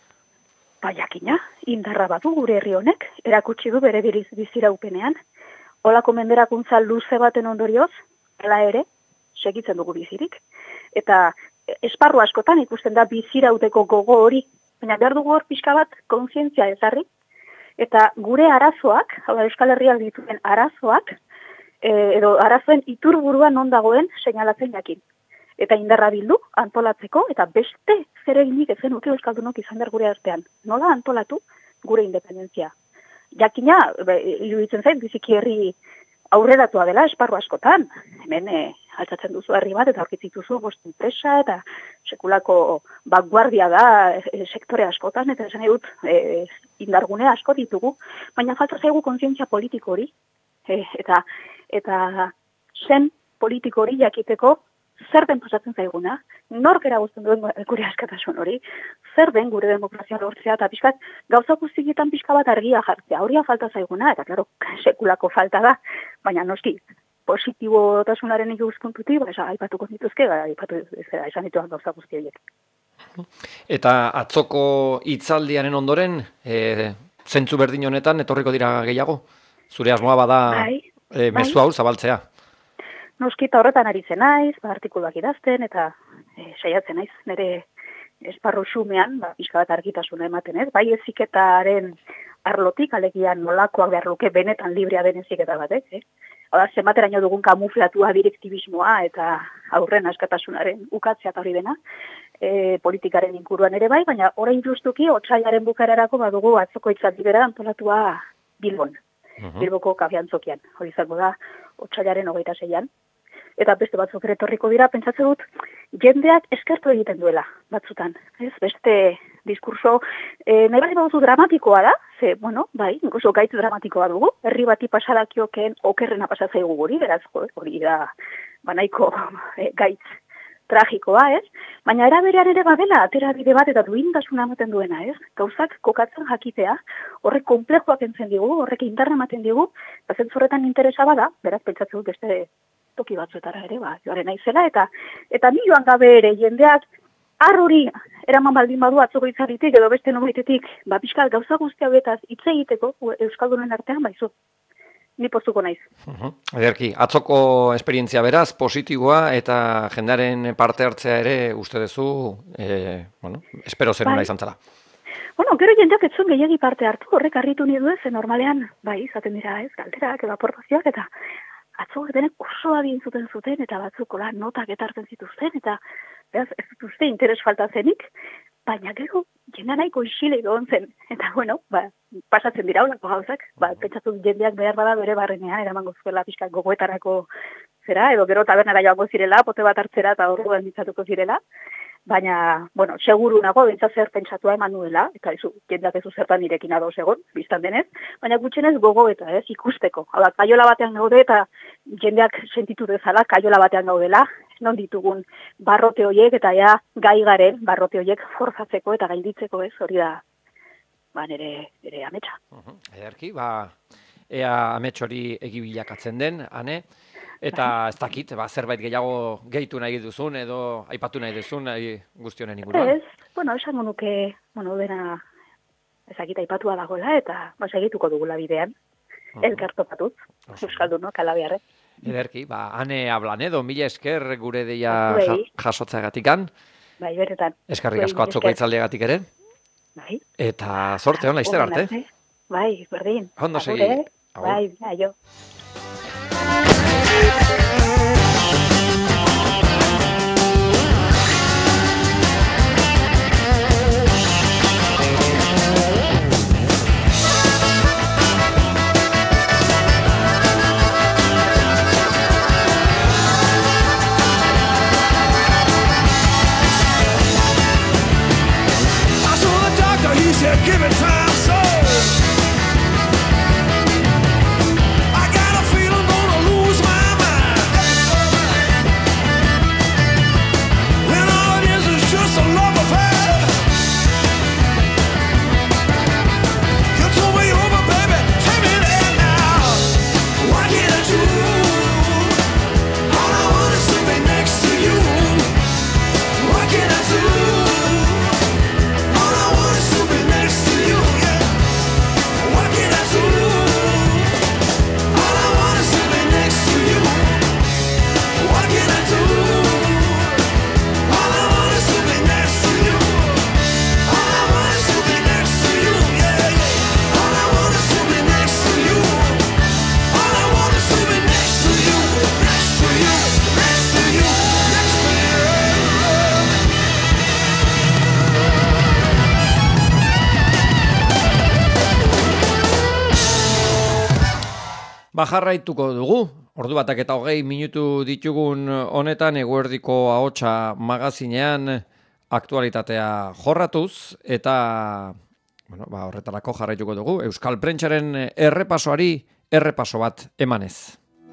Jakina, indarra badu gure herri honek, erakutsi du bere biziraupenean, holako menderakuntza luze baten ondorioz, hala ere, segitzen dugu bizirik. Eta esparru askotan ikusten da bizirauteko gogo hori, baina behar dugu hor pixka bat kontzientzia ezarri, eta gure arazoak, hau da Euskal Herriak dituen arazoak, edo arazoen iturburua non dagoen seinalatzen jakin. Eta indarra bildu, antolatzeko, eta beste zereginik ezen uke euskaldunok izan behar gure artean. Nola antolatu gure independentzia. Jakina, iruditzen zait, biziki herri aurreratua dela esparru askotan. Hemen altzatzen duzu herri bat, eta aurkitzituzu bost enpresa, eta sekulako bakguardia da sektore askotan, eta esan dut indargune asko ditugu, baina falta zaigu kontzientzia politiko hori, eta zen politiko hori jakiteko zer den pasatzen zaiguna, nork eragozten duen gure askatasun hori, zer den gure demokrazia lortzea, eta pixkat gauza guztietan pixka bat argia jartzea, horia falta zaiguna, eta klaro, sekulako falta da, baina noski, positibotasunaren ikuspuntutik, aipatuko dituzke, esan dituan gauza guztiek. Eta atzoko hitzaldiaren ondoren, zentzu berdin honetan, etorriko dira gehiago? Zure asmoa bada mezu hau zabaltzea? Noski eta horretan aritzen naiz, artikuluak idazten, eta saiatzen naiz, nire esparru xumean, pixka bat argitasuna ematen ez, bai heziketaren arlotik, alegia nolakoak behar luke benetan librea den heziketa batek, Hau da, zenbateraino dugun kamuflatua direktibismoa eta aurren askatasunaren ukatzea eta hori dena, politikaren inguruan ere bai, baina orain justuki, otsailaren bukararako badugu atzoko hitzaldi bera antolatua Bilbon. Bilboko kafiantzokian, hori izango da, otsailaren 26an. Eta beste batzuk ere etorriko dira, pentsatzen dut, jendeak eskertu egiten duela, batzutan. Ez, beste diskurso, nahi bali baduzu dramatikoa da, ze, bueno, bai, oso gaitz dramatikoa dugu, herri bati pasadakioken okerrena pasatzaigu guri, beraz, hori da, banaiko gaitz tragikoa, ez? Baina eraberean ere badela, atera bide bat eta duintasuna ematen duena, ez? Gauzak kokatzen jakitea, horrek konplexuak entzen digu, horrek indarra ematen digu, eta zentzorretan interesa bada, beraz, pentsatzen dut beste toki batzuetara ere, joaren naizela, eta ni joan gabe ere jendeak hori eraman baldin badu atzoko hitzaritik edo beste nobaitetik, pixkat gauza guzti hauetaz hitz egiteko euskaldunen artean baizu. Ni postuko naiz. Ederki, atzoko esperientzia beraz, positiboa eta jendaren parte hartzea ere uste duzu, espero zenuna izan zela. Bueno, gero jendeak ez zuen gehiagi parte hartu, horrek harritu nidu ez, zen bai, izaten dira ez, galderak edo aportazioak, eta atzo denek oso abien zuten, eta batzuk notak etartzen zituzten, eta beraz, ez dituzte interes falta zenik, baina gero jendea nahiko isile egon zen, eta bueno, pasatzen dira holako gauzak, pentsatu jendeak behar bada bere barrenean, eramango zuela pixka gogoetarako zera, edo gero tabernara joango zirela, pote bat hartzera eta orduan ditzatuko zirela, baina, bueno, seguru nago, bentsa zer pentsatua eman nuela, eta jendeak ez zertan nirekin ados egon, biztan denez, baina gutxenez gogo eta ikusteko. Hala, kaiola batean gaude eta jendeak sentitu dezala, kaiola batean gaudela, non ditugun barrote horiek eta gai garen barrote horiek forzatzeko eta gainditzeko hori da, nire ametsa. Ederki, ea amets hori egibilakatzen den, Ane, eta ez dakit, zerbait gehiago gehitu nahi duzun edo aipatu nahi duzun guztionen inguruan. Ez, esango nuke, dena ezakit aipatua dagoela eta segituko dugula bidean, elkartopatuz, euskaldunok alabiarrez. Ederki, Ane Ablanedo, mila esker gure deia jasotzagatikan. Bai, beretan. Eskerrik asko atzoko hitzaldiagatik ere. Bai. Eta sorte hon, laizter arte. Bai, berdin. Ondo segi. Bai, aio. Give it time, so I got a feeling gonna lose my mind. When all it is just a love affair. You told me over, baby, take me there now. What can I do? All I want is to be next to you. What can I do? Jarraituko dugu, ordu batak eta 20 minutu ditugun honetan eguerdiko ahotsa magazinean aktualitatea jorratuz eta horretarako jarraituko dugu Euskal Prentsaren errepasoari errepaso bat emanez.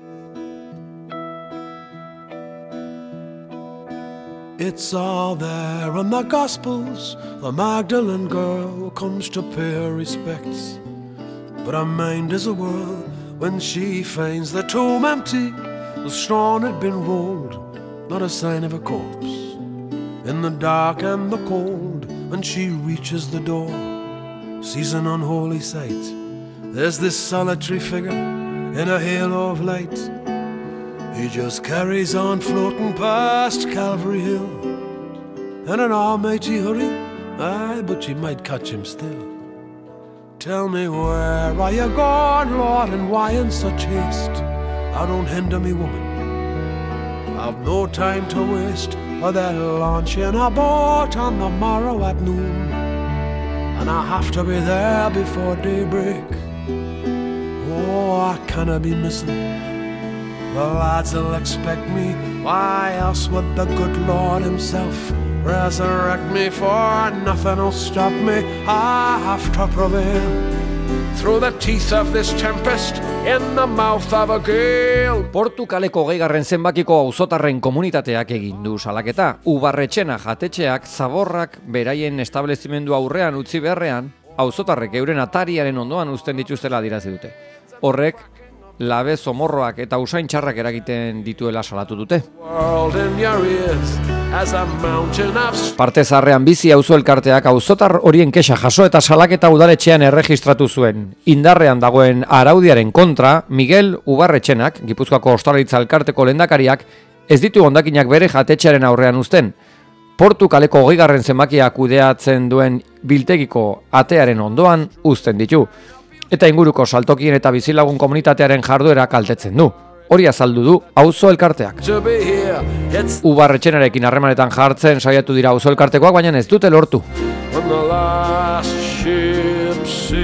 It's all there in the Gospels. The Magdalene girl comes to pay her respects, but her mind is a whirl when she finds the tomb empty. The stone had been rolled, not a sign of a corpse. In the dark and the cold, when she reaches the door, sees an unholy sight. There's this solitary figure in a halo of light. He just carries on floating past Calvary Hill in an almighty hurry. Aye, but you might catch him still. Tell me, where are you going, Lord, and why in such haste? Now don't hinder me, woman, I've no time to waste. Or they'll launch in a boat on the morrow at noon, and I have to be there before daybreak. Oh, I cannot be missing. The lads will expect me. Why else would the good Lord himself resurrect me? For nothing will stop me. I have to prevail through the teeth of this tempest, in the mouth of a gale. Portugaleko 20. zenbakiko auzotarren komunitateak egin du salaketa. Ubarretxena jatetxeak zaborrak beraien establezimendu aurrean utzi beharrean, auzotarrek euren atariaren ondoan uzten dituztela adierazi dute. Horrek labe zomorroak eta usain txarrak eragiten dituela salatu dute. Parte zaharrean bizi auzo elkarteak auzotar horien kexa jaso eta salaketa udaletxean erregistratu zuen. Indarrean dagoen araudiaren kontra, Miguel Ubarretxenak, Gipuzkoako Ostalaritza elkarteko lehendakariak, ez ditu hondakinak bere jatetxearen aurrean uzten. Portu kaleko 20. zenbakia kudeatzen duen biltegiko atearen ondoan uzten ditu. Eta inguruko saltokien eta bizilagun komunitatearen jarduera kaltetzen du. Hori azaldu du auzo elkarteak. Ubarretxenarekin harremanetan jartzen saiatu dira auzo elkartekoak, baina ez dute lortu.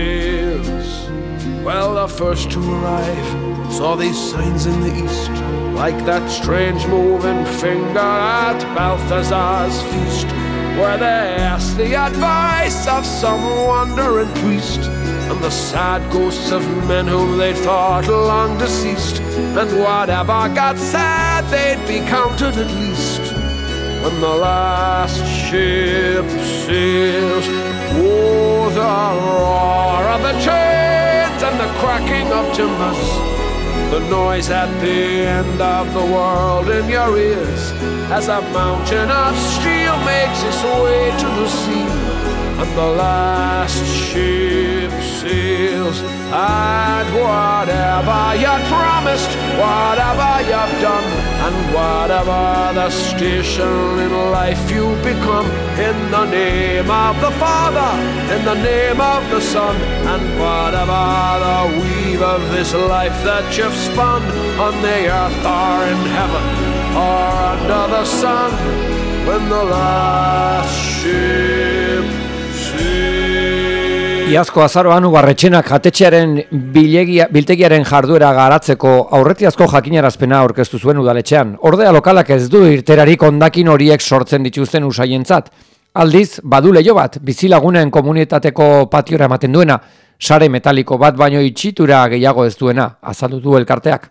Well, the first to arrive saw these signs in the east. like that strange moving finger at Balthazar's feast, where they asked the advice of some wandering priest, and the sad ghosts of men whom they thought long deceased, and whatever God said they'd be counted at least. When the last ship sails, oh, the roar of the chains and the cracking of timbers, the noise at the end of the world in your ears, as a mountain of steel makes its way to the sea, and the last ship sails, and whatever you promised, whatever you've done, and whatever the station in life you become, in the name of the Father, in the name of the Son, and whatever the weave of this life that you've spun, on the earth or in heaven or under the sun, when the last ship sails. Iazko azaroan Ubarretxenak jatetxearen biltegiaren jarduera garatzeko aurretiazko jakinarazpena aurkeztu zuen udaletxean. Ordea lokalak ez du irterarik hondakin horiek sortzen dituzten usaientzat. Aldiz, badu leiho bat, bizilagunen komunitateko patiora ematen duena, sare metaliko bat baino itxitura gehiago ez duena, azaldu du elkarteak.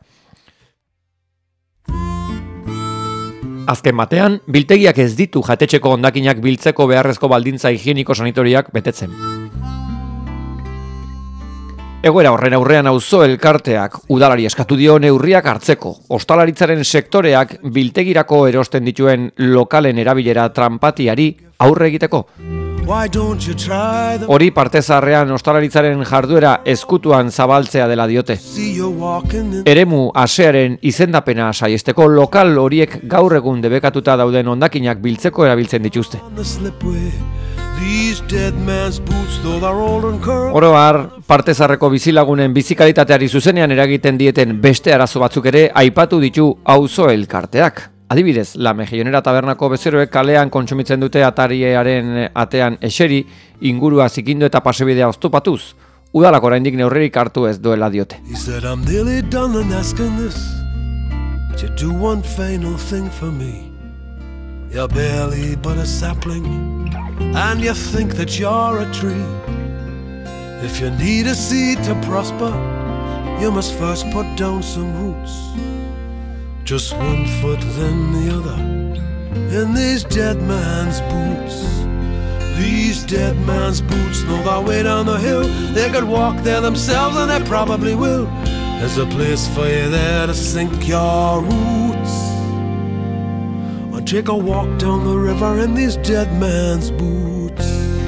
Azken batean, biltegiak ez ditu jatetxeko hondakinak biltzeko beharrezko baldintza higieniko sanitoriak betetzen. Egoera horren aurrean auzo elkarteak udalari eskatu dio neurriak hartzeko. Ostalaritzaren sektoreak biltegirako erosten dituen lokalen erabilera tranpatiari aurre egiteko. Hori partezarrean ostalaritzaren jarduera ezkutuan zabaltzea dela diote. Eremu asearen izendapena saiesteko lokal horiek gaur egun debekatuta dauden hondakinak biltzeko erabiltzen dituzte. Oro har, partezarreko bizilagunen bizikalitateari zuzenean eragiten dieten beste arazo batzuk ere aipatu ditu auzo elkarteak. Adibidez, La Mejillonera tabernako bezeroek kalean kontsumitzen dute atariearen atean eseri, ingurua zikindu eta pasebidea oztopatuz. Udalak oraindik neurririk hartu ez duela diote. You're barely but a sapling, and you think that you're a tree. If you need a seed to prosper, you must first put down some roots. Just one foot then the other, in these dead man's boots. These dead man's boots know their way down the hill. They could walk there themselves, and they probably will. There's a place for you there to sink your roots. Take a walk down the river in these dead man's boots.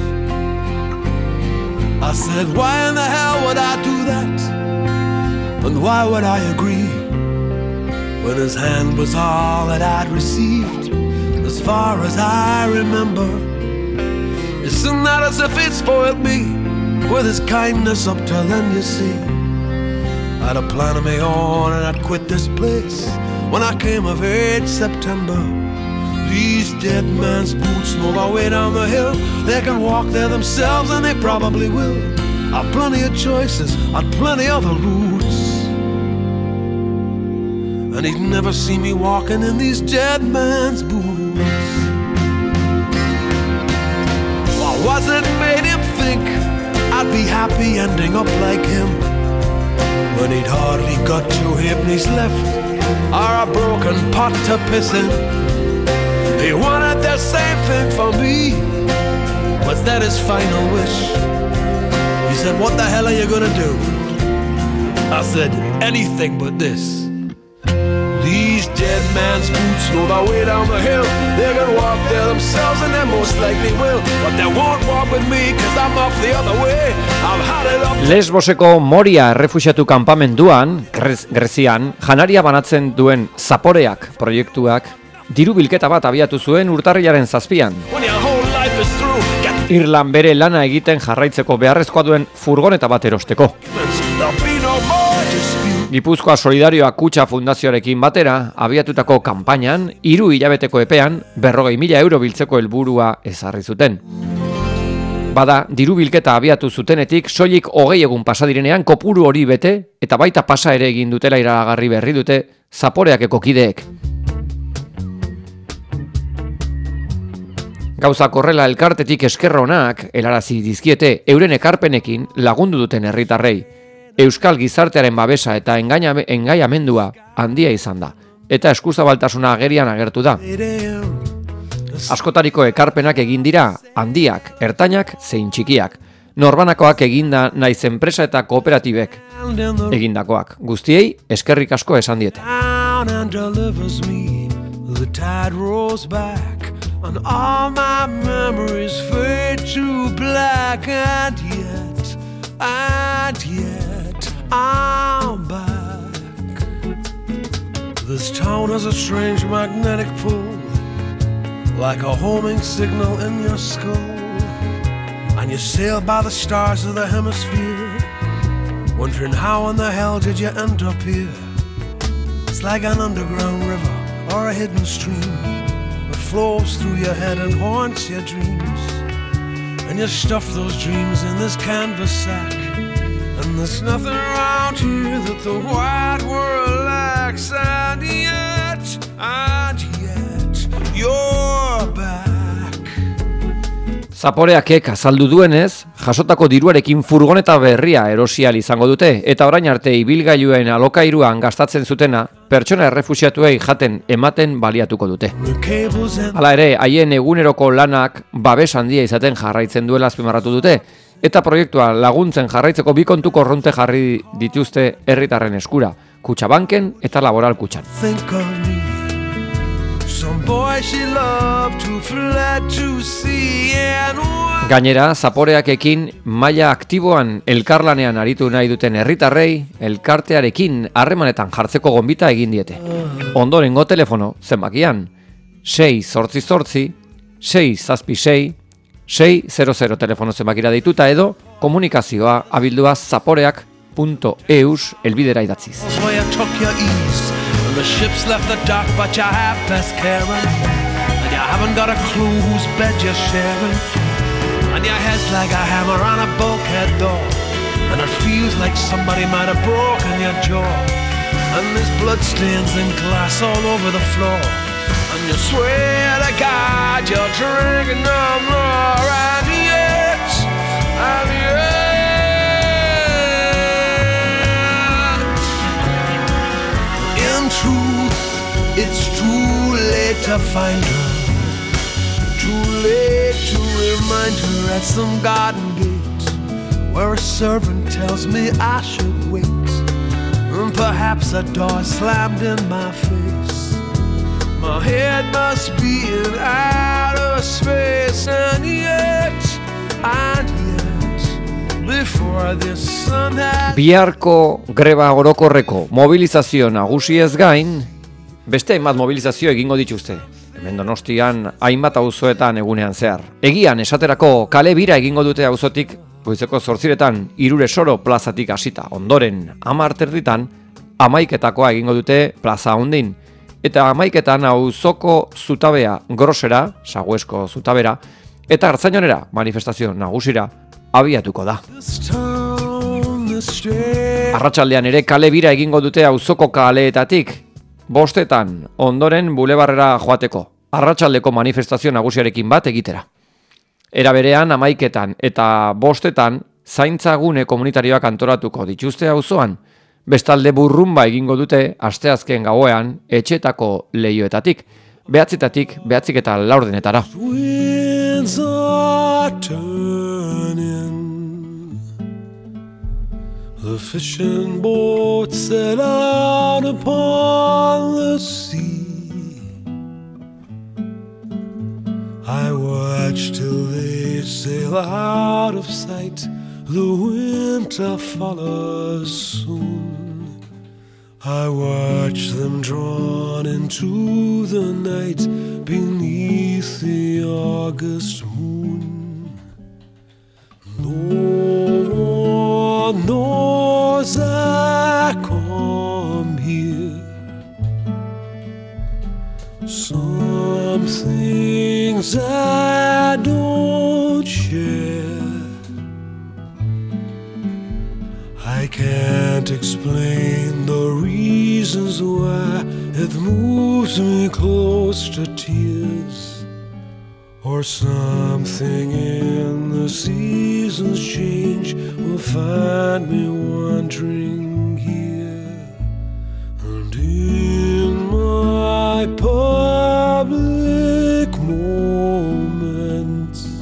I said, why in the hell would I do that? And why would I agree? When his hand was all that I'd received, as far as I remember. Isn't that as if he'd spoiled me with his kindness up till then, you see? I'd a plan of my own and I'd quit this place when I came of age September. These dead man's boots know their way down the hill. They can walk there themselves, and they probably will. I've plenty of choices, I've plenty other routes, and he'd never see me walking in these dead man's boots. What was it made him think I'd be happy ending up like him, when he'd hardly got 2 halfpennies left, or a broken pot to piss in? He wanted the same thing for me. Was that his final wish? He said, what the hell are you gonna do? I said, anything but this. These dead man's boots know their way down the hill. They can walk there themselves, and they most likely will. But they won't walk with me, cause I'm off the other way. I've had it up. Lesboseko Moria errefuxiatu kanpamenduan, Grezian, janaria banatzen duen Zaporeak proiektuak diru bilketa bat abiatu zuen urtarrilaren 7an. Irlan bere lana egiten jarraitzeko beharrezkoa duen furgoneta bat erosteko. Gipuzkoa Solidarioa Kutxa Fundazioarekin batera abiatutako kanpainan 3 hilabeteko epean 40.000 euro biltzeko helburua ezarri zuten. Bada, diru bilketa abiatu zutenetik soilik 20 egun pasa direnean kopuru hori bete eta baita pasa ere egin dutela iragarri berri dute Zaporeakeko kideek. Gauzak horrela elkartetik eskerra onak helarazi dizkiete euren ekarpenekin lagundu duten herritarrei. Euskal gizartearen babesa eta engaiamendua handia izan da, eta eskuzabaltasuna agerian agertu da. Askotariko ekarpenak egin dira, handiak, ertainak zein txikiak. Norbanakoak eginda naiz enpresa eta kooperatibek egindakoak. Guztiei eskerrik asko esan diete. And all my memories fade to black, and yet I'm back. This town has a strange magnetic pull, like a homing signal in your skull. And you sail by the stars of the hemisphere, wondering how in the hell did you end up here. It's like an underground river or a hidden stream, flows through your head and haunts your dreams. And you stuff those dreams in this canvas sack, and there's nothing around here that the wide world lacks. And yet you're back. Zaporeakek azaldu duenez, jasotako diruarekin furgoneta berria erosial izango dute, eta orain arte ibilgailuen alokairuan gastatzen zutena, pertsona errefuxiatuei jaten ematen baliatuko dute. Hala ere, haien eguneroko lanak babes handia izaten jarraitzen duela azpimarratu dute, eta proiektua laguntzen jarraitzeko bi kontu korronte jarri dituzte herritarren eskura, Kutxabanken eta Laboral Kutxan. Gainera, Zaporeakekin maila aktiboan elkarlanean aritu nahi duten herritarrei elkartearekin harremanetan jartzeko gonbita egin diete. Ondorengo telefono zenbakian 6-8-6-6-6-600 telefono zenbakira deituta edo komunikazioa abildua zaporeak.eus elbidera idatziz. The ship's left the dock, but you have best caring, and you haven't got a clue whose bed you're sharing, and your head's like a hammer on a bulkhead door, and it feels like somebody might have broken your jaw, and there's bloodstains and glass all over the floor, and you swear to God you're drinking no more, and yet in truth, it's too late to find her, too late to remind her at some garden gate, where a servant tells me I should wait, and perhaps a door slammed in my face. My head must be in outer space, and yet before the sun had... Biharko greba orokorreko mobilizazio nagusiez gain, beste hainbat mobilizazio egingo dituzte. Hemen Donostian hainbat auzoetan egunean zehar. Egian esaterako kale bira egingo dute auzotik goizeko 8:00 Irure-Soro plazatik hasita. Ondoren 10:00 11:00 egingo dute plaza Hundin. Eta 11:00 auzoko zutabea Grosera, Saguesko zutabera, eta Artzainonera manifestazio nagusira abiatuko da. Arratsaldean ere kale bira egingo dute auzoko kaleetatik, 5:00 ondoren bulebarrera joateko, arratsaldeko manifestazio nagusiarekin bat egitera. Era berean 11:00 eta 5:00 zaintzagune komunitarioak antolatuko dituzte auzoan, bestalde burrumba egingo dute asteazken gauean etxetako leioetatik, 9:00 9:04 The fishing boats set out upon the sea. I watch till they sail out of sight. The winter follows soon. I watch them drawn into the night beneath the August moon. No one knows I come here. Some things I don't share. I can't can't explain the reasons why it moves me close to tears, or something in the seasons change will find me wandering here. And in my public moments,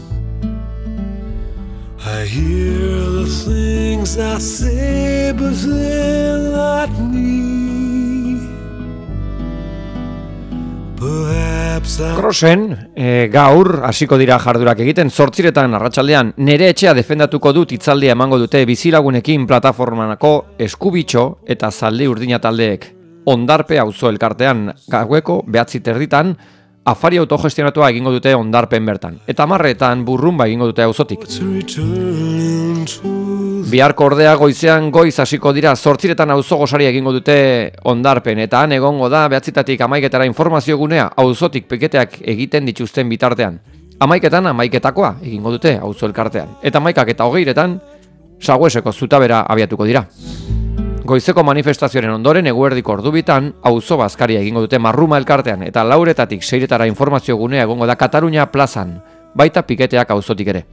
I hear the things I say, but they're not me. Perhaps I... Krosen, gaur hasiko dira jardurak egiten 8:00 arratsaldean. Nere etxea defendatuko dut hitzaldia emango dute bizilagunekin plataformanako Eskubitxo eta Zaldi Urdina taldeek. Ondarpe auzo elkartean gaueko 9:30 afari autogestionatua egingo dute Ondarpen bertan. Eta 10:00 burrumba egingo dute auzotik. Biharko ordea goizean goiz hasiko dira 8:00 auzo gosaria egingo dute Ondarpen. Eta han egongo da 9:00 11:00 informazio gunea auzotik piketeak egiten dituzten bitartean. 11:00 11:00 egingo dute auzo elkartean. Eta 11:20 Sagueseko zutabera abiatuko dira. Goizeko manifestazioaren ondoren eguerdiko ordubitan auzo bazkaria egingo dute Marruma elkartean eta 4:00 6:00 informazio gunea egongo da Katalunia plazan, baita piketeak auzotik ere.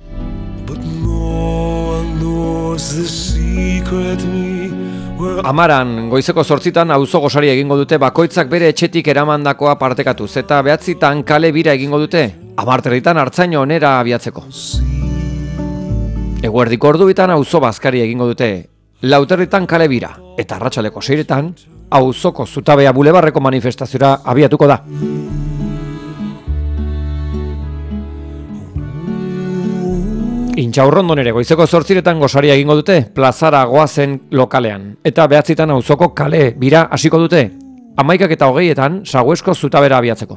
Amaran, goizeko 8:00 auzo gosaria egingo dute bakoitzak bere etxetik eramandakoa partekatuz eta 9:00 kale bira egingo dute, 10:00 Artzaino onera abiatzeko. Eguerdiko ordubitan auzo bazkaria egingo dute, 4:00 kale bira eta arratsaldeko 6:00 auzoko zutabea bulebarreko manifestaziora abiatuko da. Intxaurrondon ere goizeko 8:00 gosaria egingo dute plazara goazen lokalean eta 9:00 auzoko kale bira hasiko dute, 11:20 Saguesko zutabera abiatzeko.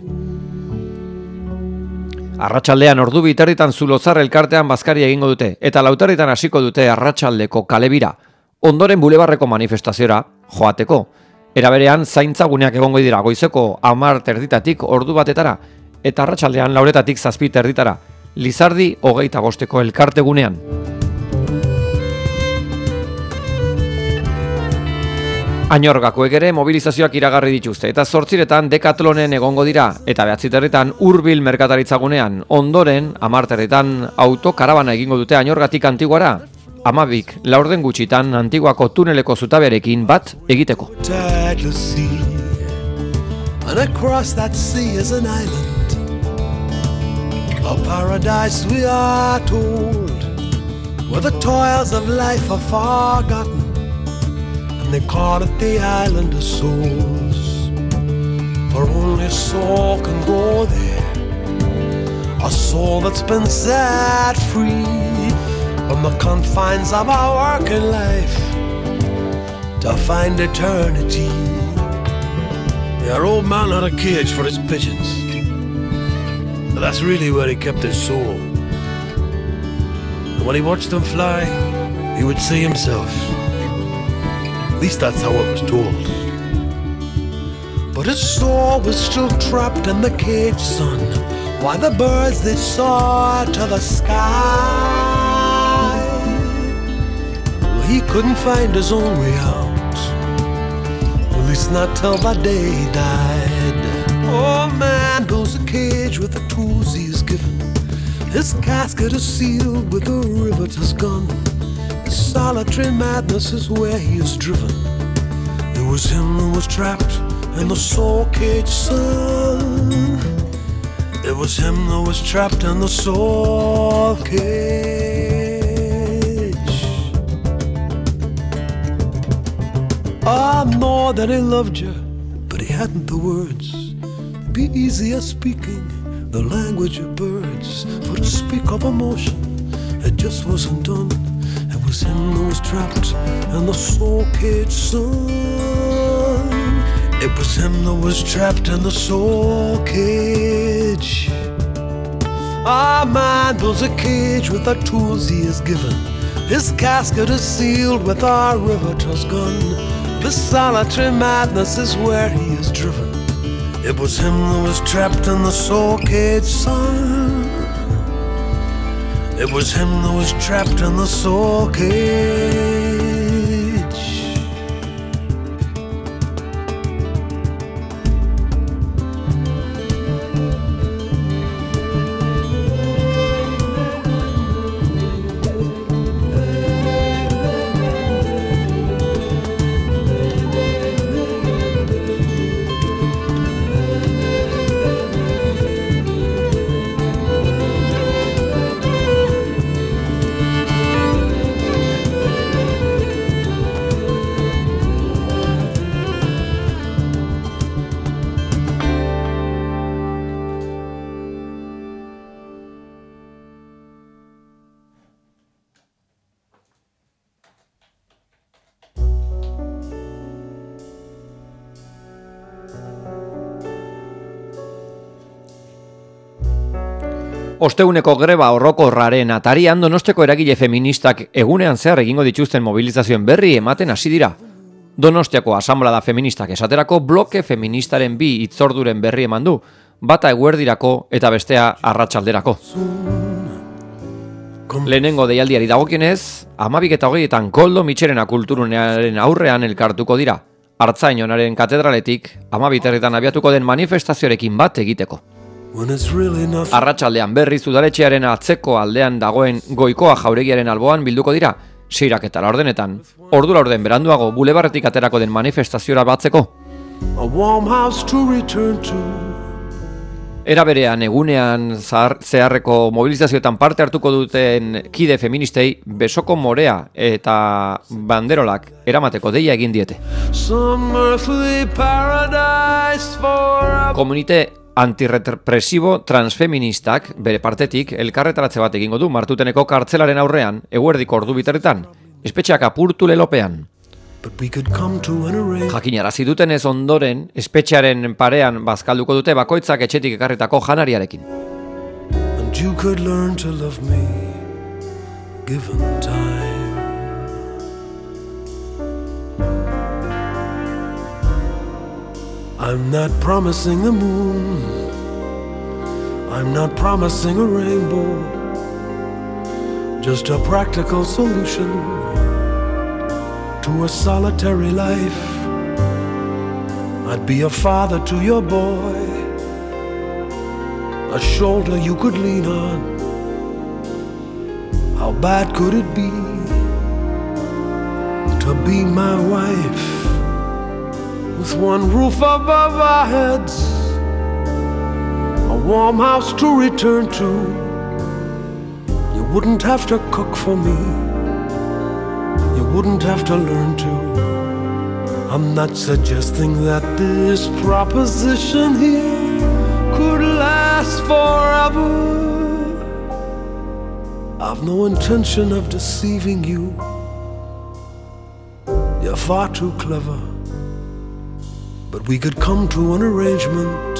Arratsaldean ordu 2:00 Zulozar elkartean bazkaria egingo dute eta 4:00 hasiko dute arratsaldeko kale bira. Ondoren bulebarreko manifestaziora joateko. Era berean zaintza guneak egongo dira goizeko 10:30 ordu 1:00 eta arratsaldean 4:00 7:30 Lizardi 25 elkarte gunean. Añorgakoek ere mobilizazioak iragarri dituzte eta 8:00 Dekatlonen egongo dira eta 9:00 Hurbil merkataritza gunean. Ondoren 10:00 autokarabana egingo dute Añorgatik Antiguara. 12:00 laurden gutxitan Antiguako tuneleko zutabearekin bat egiteko. And across that sea is an island, a paradise we are told, where the toils of life are forgotten, and they call it the island of souls. For only a soul can go there, a soul that's been set free from the confines of our working life to find eternity. Our old man had a cage for his pigeons, but that's really where he kept his soul. And when he watched them fly, he would see himself. At least that's how it was told. But his soul was still trapped in the cage, son, while the birds they soared to the sky. He couldn't find his own way out, at least not till the day he died. Oh, man builds a cage with the tools he is given. His casket is sealed with a riveter's gun. His solitary madness is where he is driven. It was him who was trapped in the soul cage, son. It was him who was trapped in the soul cage. I know that he loved you, but he hadn't the words. It'd be easier speaking the language of birds, for to speak of emotion, it just wasn't done. It was him who was trapped in the soul cage, son. It was him that was trapped in the soul cage. Our man builds a cage with the tools he is given. His casket is sealed with our riveter's gun. The solitary madness is where he is driven. It was him who was trapped in the soul cage, son. It was him who was trapped in the soul cage. Osteguneko greba orokorraren atarian Donosteko eragile feministak egunean zehar egingo dituzten mobilizazioen berri ematen hasi dira. Donostiako asanblada feministak esaterako bloke feministaren 2 hitzorduren berri eman du, bata eguerdirako eta bestea arratsalderako. Lehenengo deialdiari dagokienez, 12:20 Koldo Mitxerena kulturunearen aurrean elkartuko dira. Artzainonaren katedraletik 12:30 abiatuko den manifestazioarekin bat egiteko. Arratsaldean berriz udaletxearen atzeko aldean dagoen Goikoa jauregiaren alboan bilduko dira, 6:00 ordenetan, ordu laurden beranduago bulebarretik aterako den manifestaziora batzeko. Era berean egunean zeharreko mobilizazioetan parte hartuko duten kide feministei besoko morea eta banderolak eramateko deia egin diete. Komunite antirrepresibo transfeministak bere partetik elkarretaratze bat egingo du Martuteneko kartzelaren aurrean eguerdiko ordu bitarretan, espetxeak apurtu lelopean. Jakinarazi dutenez ondoren, espetxearen parean bazkalduko dute bakoitzak etxetik ekarritako janariarekin. I'm not promising the moon, I'm not promising a rainbow, just a practical solution to a solitary life. I'd be a father to your boy, a shoulder you could lean on. How bad could it be to be my wife, with one roof above our heads, a warm house to return to? You wouldn't have to cook for me, you wouldn't have to learn to. I'm not suggesting that this proposition here could last forever. I've no intention of deceiving you, you're far too clever. But we could come to an arrangement,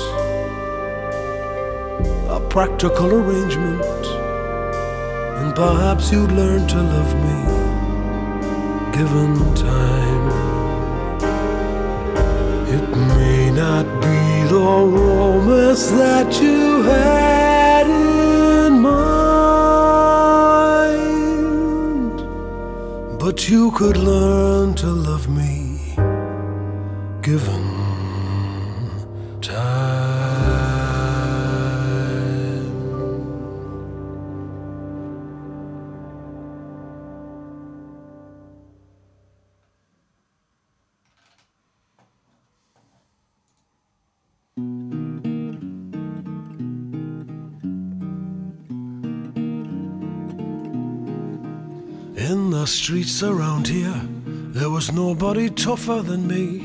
a practical arrangement, and perhaps you'd learn to love me, given time. It may not be the romance that you had in mind, but you could learn to love me, given in the streets around here, there was nobody tougher than me.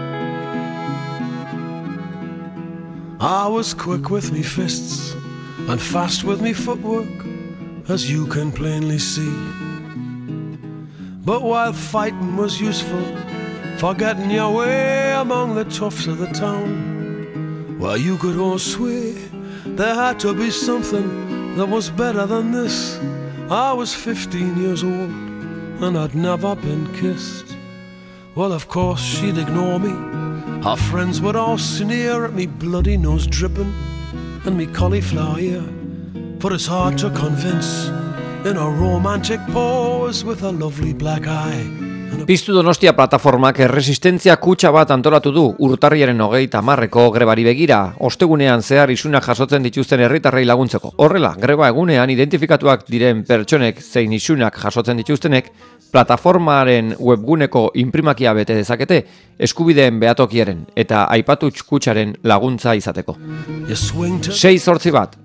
I was quick with me fists and fast with me footwork, as you can plainly see. But while fighting was useful for getting your way among the toughs of the town, well, you could all swear there had to be something that was better than this. I was 15 years old and I'd never been kissed. Well, of course she'd ignore me. Her friends would all sneer at me bloody nose dripping and me cauliflower ear. For it's hard to convince in a romantic pose with a lovely black eye. Piztu Donostia plataformak erresistentzia kutxa bat antolatu du urtarriaren 30ko grebari begira, ostegunean zehar isunak jasotzen dituzten herritarrei laguntzeko. Horrela, greba egunean identifikatuak diren pertsonek zein isunak jasotzen dituztenek, plataformaren webguneko inprimakia bete dezakete eskubideen behatokiaren eta aipatu kutxaren laguntza izateko. 6-8 bat,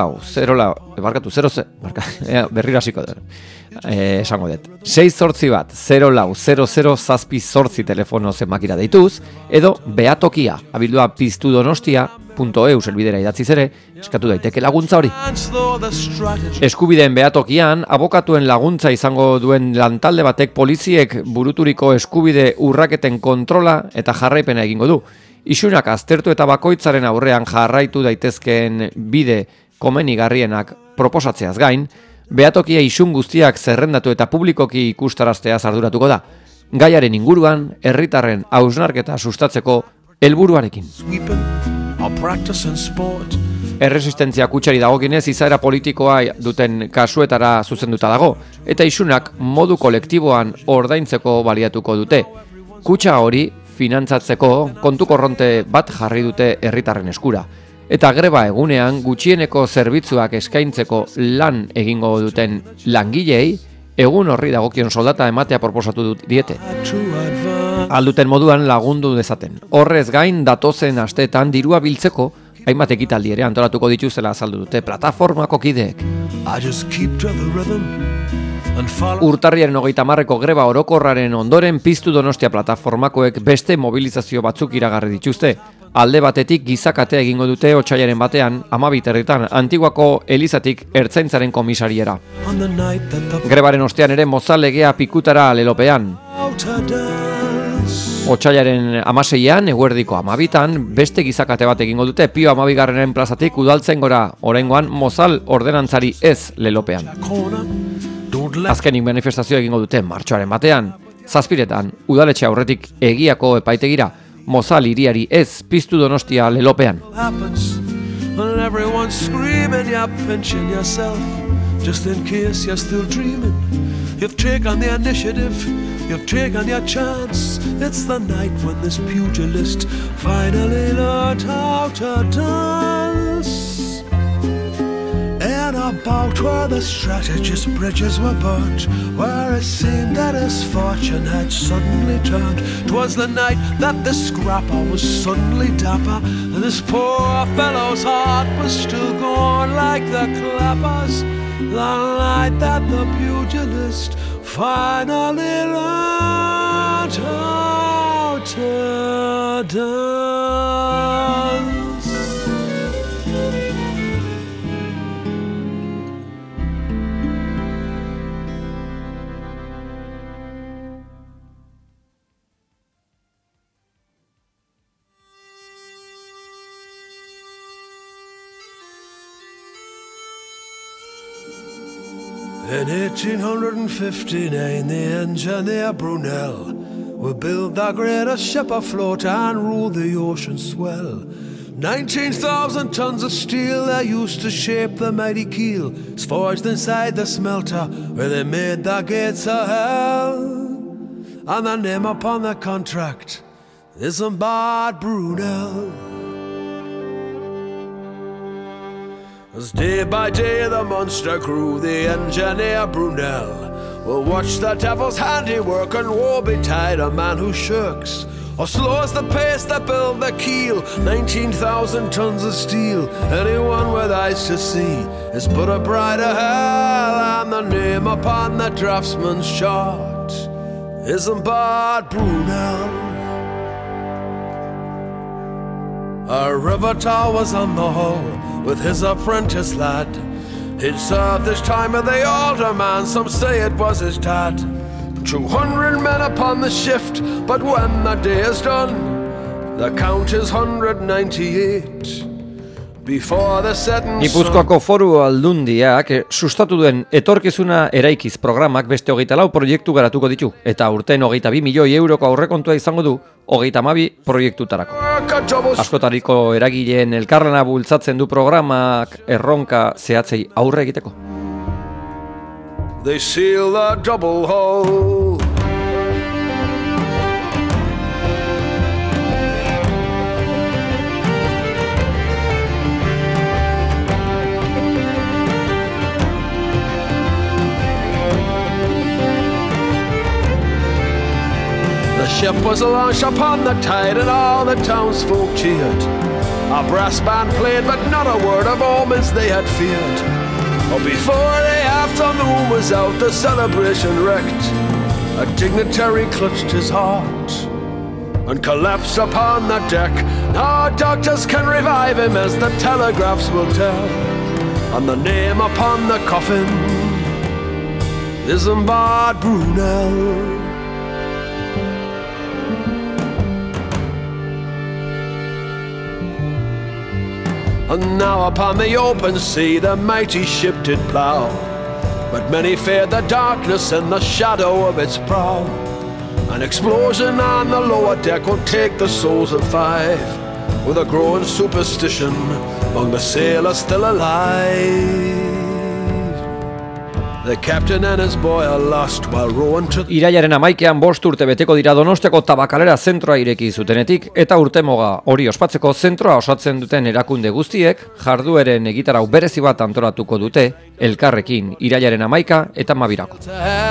0 berriro hasiko dut. Esango dut. 6-8 bat, 0-0-0-0-8 telefono zenbakira deituz, edo behatokia, abildua piztudonostia.eu selbidera idatziz ere, eskatu daiteke laguntza hori. Eskubideen behatokian, abokatuen laguntza izango duen lantalde batek poliziek buruturiko eskubide urraketen kontrola eta jarraipena egingo du. Isunak aztertu eta bakoitzaren aurrean jarraitu daitezkeen bide komenigarrienak proposatzeaz gain, behatokia isun guztiak zerrendatu eta publikoki ikustarazteaz arduratuko da, gaiaren inguruan herritarren hausnarketa sustatzeko helburuarekin. Erresistentzia kutsari dagokinez izaera politikoa duten kasuetara zuzenduta dago, eta isunak modu kolektiboan ordaintzeko baliatuko dute. Kutsa hori finantzatzeko kontu korronte bat jarri dute herritarren eskura. Eta greba egunean gutxieneko zerbitzuak eskaintzeko lan egingo duten langileei egun horri dagokion soldata ematea proposatu diete. Alduten moduan lagundu dezaten. Horrez gain datozen asteetan dirua biltzeko hainbat ekitaldi ere antolatuko dituzela azaldu dute plataformako kideek. Urtarriaren 30ko greba orokorraren ondoren Piztu Donostia plataformakoek beste mobilizazio batzuk iragarri dituzte. Alde batetik gizakatea egingo dute otsailaren batean, 12 Antiguako Elizatik Ertzaintzaren komisariera. Grebaren ostean ere Mozal legea pikutara lelopean. Otsailaren 16an, eguerdiko 12an, beste gizakate bat egingo dute Pio 12. plazatik udaltzen gora, oraingoan Mozal ordenantzari ez lelopean. Azkenik manifestazio egingo dute martxoaren batean, 7etan, udaletxe aurretik egiako epaitegira, Mozal hiriari ez Piztu Donostia lelopean. You've taken the initiative, you've taken your chance. It's the night when this pugilist finally learned how to dance. And about where the strategist bridges were burnt, where it seemed that his fortune had suddenly turned. 'Twas the night that the scrapper was suddenly dapper, and this poor fellow's heart was still going like the clappers. The night that the pugilist finally learned how to dance. In 1859, the engineer Brunel will build the greatest ship afloat and rule the ocean swell. 19,000 tons of steel they used to shape the mighty keel. It's forged inside the smelter where they made the gates of hell. And the name upon the contract is Bob Brunel. As day by day the monster grew, the engineer Brunel will watch the devil's handiwork, and woe betide a man who shirks or slows the pace that build the keel. 19,000 tons of steel, anyone with eyes to see is but a bride of hell, and the name upon the draftsman's chart isn't Bob Brunel. A riveter was on the hull with his apprentice lad. He'd served his time at the alderman, some say it was his dad. 200 men upon the shift, but when the day is done, the count is 198. Gipuzkoako Foru Aldundiak sustatu duen Etorkizuna Eraikiz programak beste 24 proiektu garatuko ditu, eta urten 22 milioi euroko aurrekontua izango du 32 proiektutarako. Askotariko eragileen elkarlana bultzatzen du programak erronka zehatzei aurre egiteko. They seal the double hull. The ship was launched upon the tide, and all the townsfolk cheered. A brass band played, but not a word of omens they had feared. Oh, before the afternoon was out, the celebration wrecked. A dignitary clutched his heart and collapsed upon the deck. No doctors can revive him, as the telegraphs will tell. And the name upon the coffin is Bob Brunel. And now upon the open sea the mighty ship did plough, but many feared the darkness and the shadow of its prow. An explosion on the lower deck would take the souls of five, with a growing superstition among the sailors still alive. The captain and his boy are lost while rowing to the... Irailaren 11ean 5 urte beteko dira Donostiako Tabakalera zentroa ireki zutenetik, eta urtemoga hori ospatzeko zentroa osatzen duten erakunde guztiek jardueren egitarau berezi bat antolatuko dute elkarrekin irailaren 11 eta 12.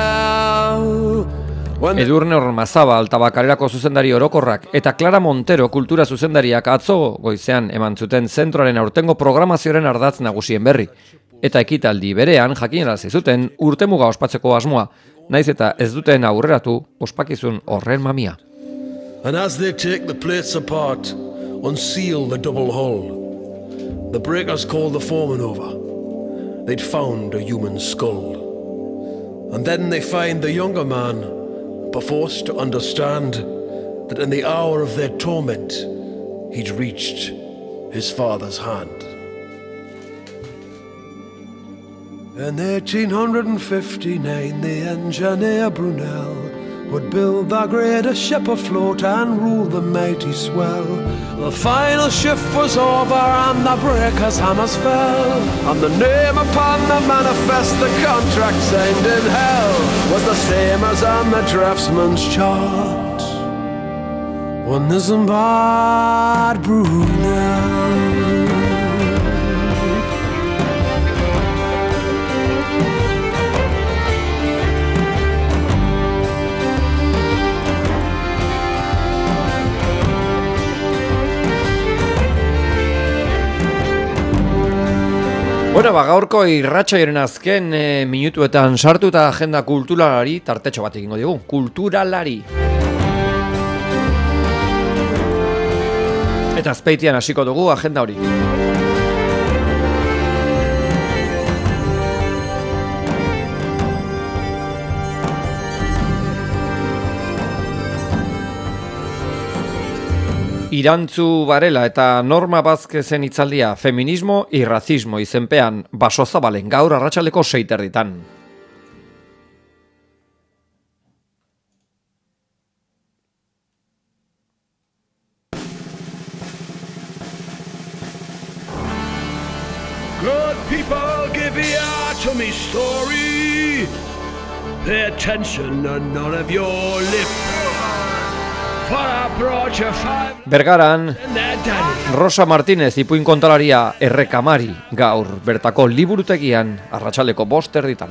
Edurne Ormazabal Tabakalerako zuzendari orokorrak eta Clara Montero kultura zuzendariak atzo goizean eman zuten zentroaren aurtengo programazioaren ardatz nagusien berri. Eta ekitaldi berean jakinarazi zuten urtemuga ospatzeko asmoa, naiz eta ez duten aurreratu ospakizun horren mamia. And as they take the plates apart, unseal the double hull, the breakers called the foreman over. They'd found a human skull. And then they find the younger man, perforce to understand that in the hour of their torment, he'd reached his father's hand. In 1859, the engineer Brunel would build the greatest ship afloat and rule the mighty swell. The final shift was over and the breakers' hammers fell, and the name upon the manifest, the contract signed in hell, was the same as on the draftsman's chart. One Isambard Brunel. Bueno, gaurko irratsaioaren azken minutuetan sartuta agenda kulturalari tartetxo bat egingo digu. Kulturalari. Eta Azpeitian hasiko dugu agenda hori. Irantzu Barela eta Norma Vázquezen hitzaldia Feminismo y Racismo izenpean Basozabalen gaur arratsaldeko 6:30. Good people, give ear to me story. Pay attention and none of your lip. Bergaran, Rosa Martínez ipuin kontalaria errekamari gaur bertako liburutegian arratsaldeko 5:30.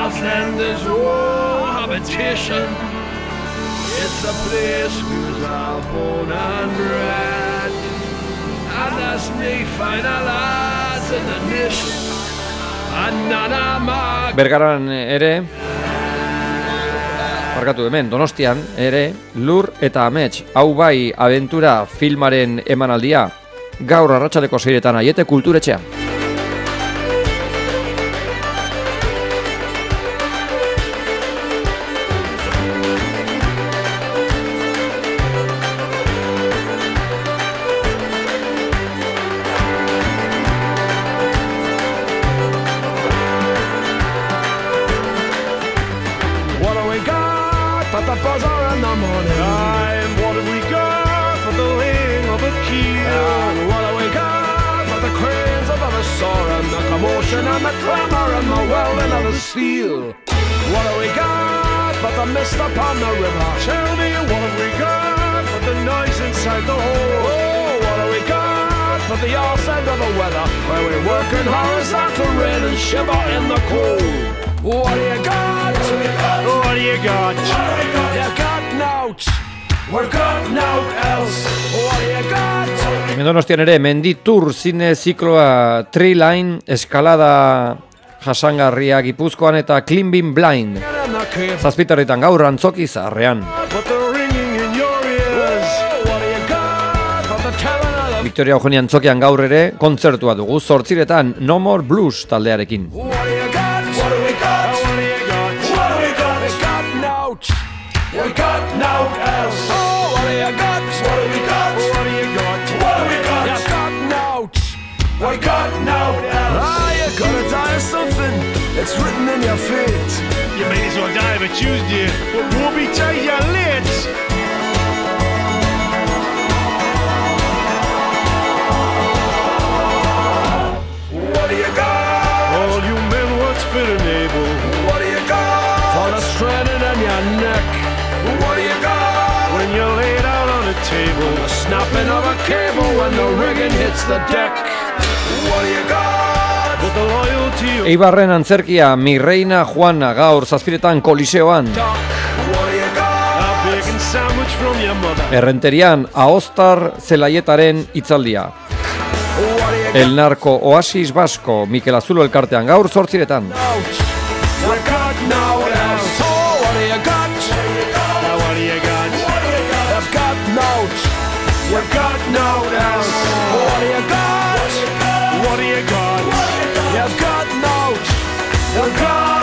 Bergaran ere, hemen, Donostian, ere, Lur eta Amets, hau bai abentura filmaren emanaldia, gaur arratsaldeko 6:00 Aiete kulturetxean. Donostian ere, Mendi Tour zine zikloa Tree-Line, eskalada jasangarria Gipuzkoan eta Climbing Blind. 7:00 gaur Antzoki Zaharrean. Victoria Eugenia Antzokian gaur ere kontzertua dugu 8:00 No More Blues taldearekin. Wake up! it's written in your fate. You may as well die of a Tuesday, but whoopee ties you're late. What do you got? All you men what's fit and able. What do you got? For the stranded on your neck. What do you got? When you're laid out on the table. The snapping of a cable when the rigging hits the deck. What do you got? With the loyalty of Eibarren antzerkia Mi Reina Juana gaur zazpiretan Koliseoan. What do you got? a bacon sandwich from your mother. Errenterian Ahostar Zelaietaren hitzaldia. What do you got? El Narco Oasis Vasco Mikel Azulo elkartean gaur 8:00. What got now else? Oh, what do you got? Now what do you got? You've got notes. You've got no else. What do you got? What do you got? You've got notes. You've got no.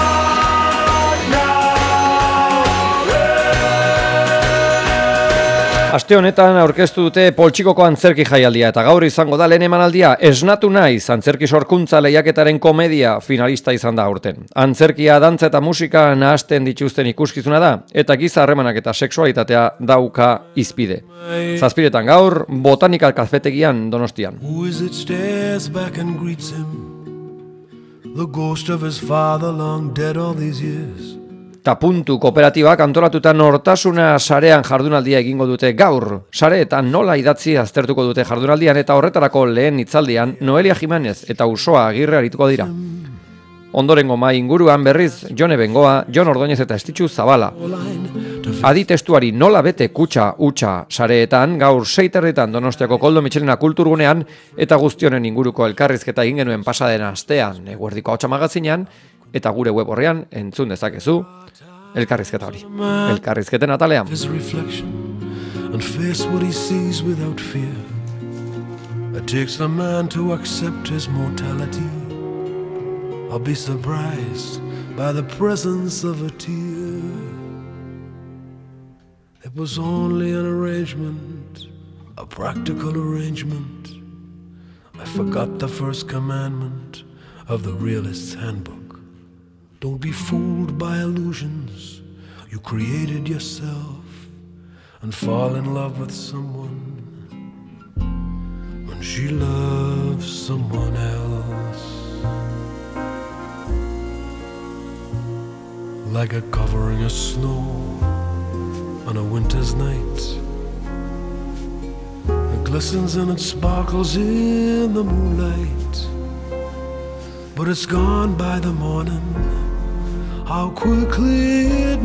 Aste honetan aurkeztu dute Poltsikoko antzerki jaialdia eta gaur izango da lehen emanaldia Esnatu naiz antzerki sorkuntza lehiaketaren komedia finalista izan da aurten. Antzerkia, dantza eta musika nahasten dituzten ikuskizuna da eta giza harremanak eta sexualitatea dauka hizpide. Zazpiretan gaur Botanikal kafetegian Donostian. Who is it stares back and greets him? The ghost of his father long dead all these years. Ta puntu kooperatibak antolatuta nortasuna sarean jardunaldia egingo dute gaur. Sareetan nola idatzi aztertuko dute jardunaldian eta horretarako lehen hitzaldian Noelia Jimenez eta Usoa Agirre arituko dira. Ondorengo mai inguruan berriz Jone Bengoa, Jon Ordoñez eta Estitxu Zabala. Adi testuari nola bete kutxa utxa sareetan gaur 6:00 Donostiako Koldo Mitxelena kulturgunean eta guztionen inguruko elkarrizketa egin genuen pasaden astean eguerdiko Ahotsa magazinean eta gure web horrean entzun dezakezu elkarrizketa hori. Elkarrizketen atalean. His reflection and face what he sees without fear. It takes a man to accept his mortality or be surprised by the presence of a tear. It was only an arrangement, a practical arrangement. I forgot the first commandment of the realist's handbook. Don't be fooled by illusions. You created yourself and fall in love with someone when she loves someone else. Like a covering of snow on a winter's night. It glistens and it sparkles in the moonlight, but it's gone by the morning. How quickly it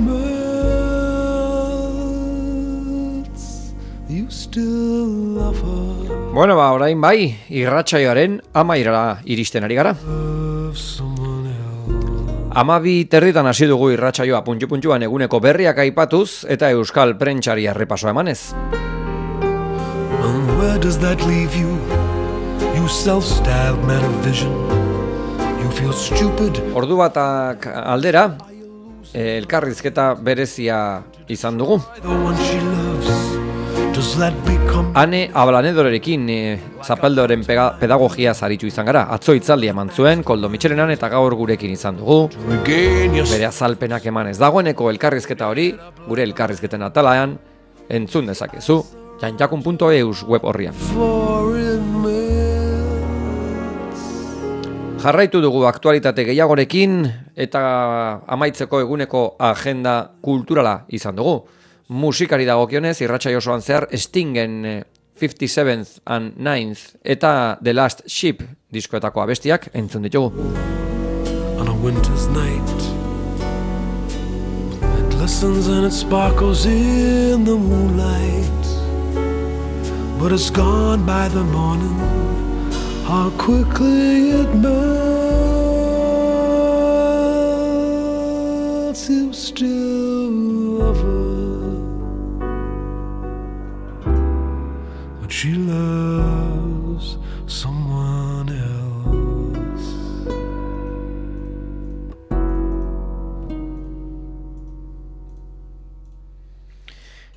melts. You still love her. Bueno, orain bai, irratsaioaren amaierara iristen ari gara. Love someone else. 12:30 hasi dugu irratsaioa puntu-puntuan eguneko berriak aipatuz eta euskal prentsari errepasoa emanez. And where does that leave you? You self-styled man of vision. You feel stupid. Ordu batak aldera, elkarrizketa berezia izan dugu. The one she loves. Does that become Ane Ablanedorekin zapaldoren pedagogia zaritu izan gara. Atzo hitzaldia eman zuen, Koldo Mitxelenan eta gaur gurekin izan dugu. regain your Bere azalpenak emanez dagoeneko elkarrizketa hori, gure elkarrizketen atalaan, entzun dezakezu, janjakun.eus web horrian. foreign man? Jarraitu dugu aktualitate gehiagorekin eta amaitzeko eguneko agenda kulturala izan dugu. Musikari dagokionez, irratsaio osoan zehar Stingen 57th and 9th eta The Last Ship diskoetako abestiak entzun ditugu. On a winter's night, it glistens and it sparkles in the moonlight, but it's gone by the morning. How quickly it melts. You still love her, but she loves someone else.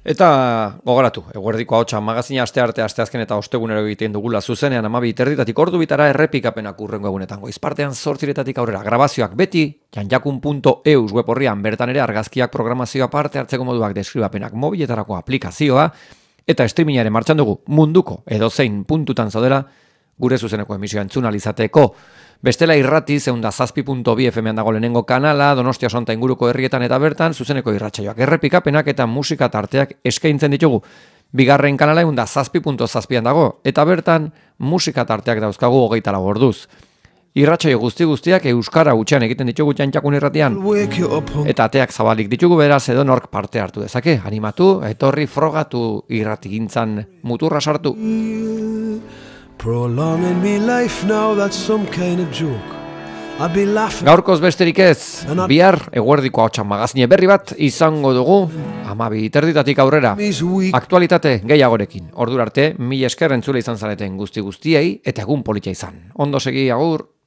Eta gogoratu, eguerdiko ahotsa magazina asteazken eta ostegunero egiten dugula zuzenean 12:30 ordu bitara errepikapenak hurrengo egunetan goizpartean 8:00 aurrera. Grabazioak beti janjakun.eus web orrian bertan ere argazkiak, programazioa, parte hartzeko moduak, deskribapenak, mobiletarako aplikazioa eta streamingaren martxan dugu munduko edozein puntutan zaudela gure zuzeneko emisioa entzun alizateko. Bestela irrati 107.2 FM-an dago lehenengo kanala, Donostia Sonta inguruko herrietan eta bertan zuzeneko irratsaioak, errepikapenak eta musika tarteak eskaintzen ditugu. Bigarren kanala 107.7an dago eta bertan musika tarteak dauzkagu 24 orduz. Irratsaio guztiak euskara hutsean egiten ditugu Jantjakun irratian. Eta ateak zabalik ditugu, beraz edonork parte hartu dezake. Animatu, etorri, frogatu irratigintzan muturra sartu. Prolonging me life now, that's some kind of joke. I'd be laughing. Gaurkoz besterik ez, bihar eguerdiko ahotsa magazine berri bat izango dugu 12:30 aurrera. Aktualitate gehiagorekin. Ordura arte, mila esker entzule izan zareten guztiei eta egun polita izan. Ondo segi, agur.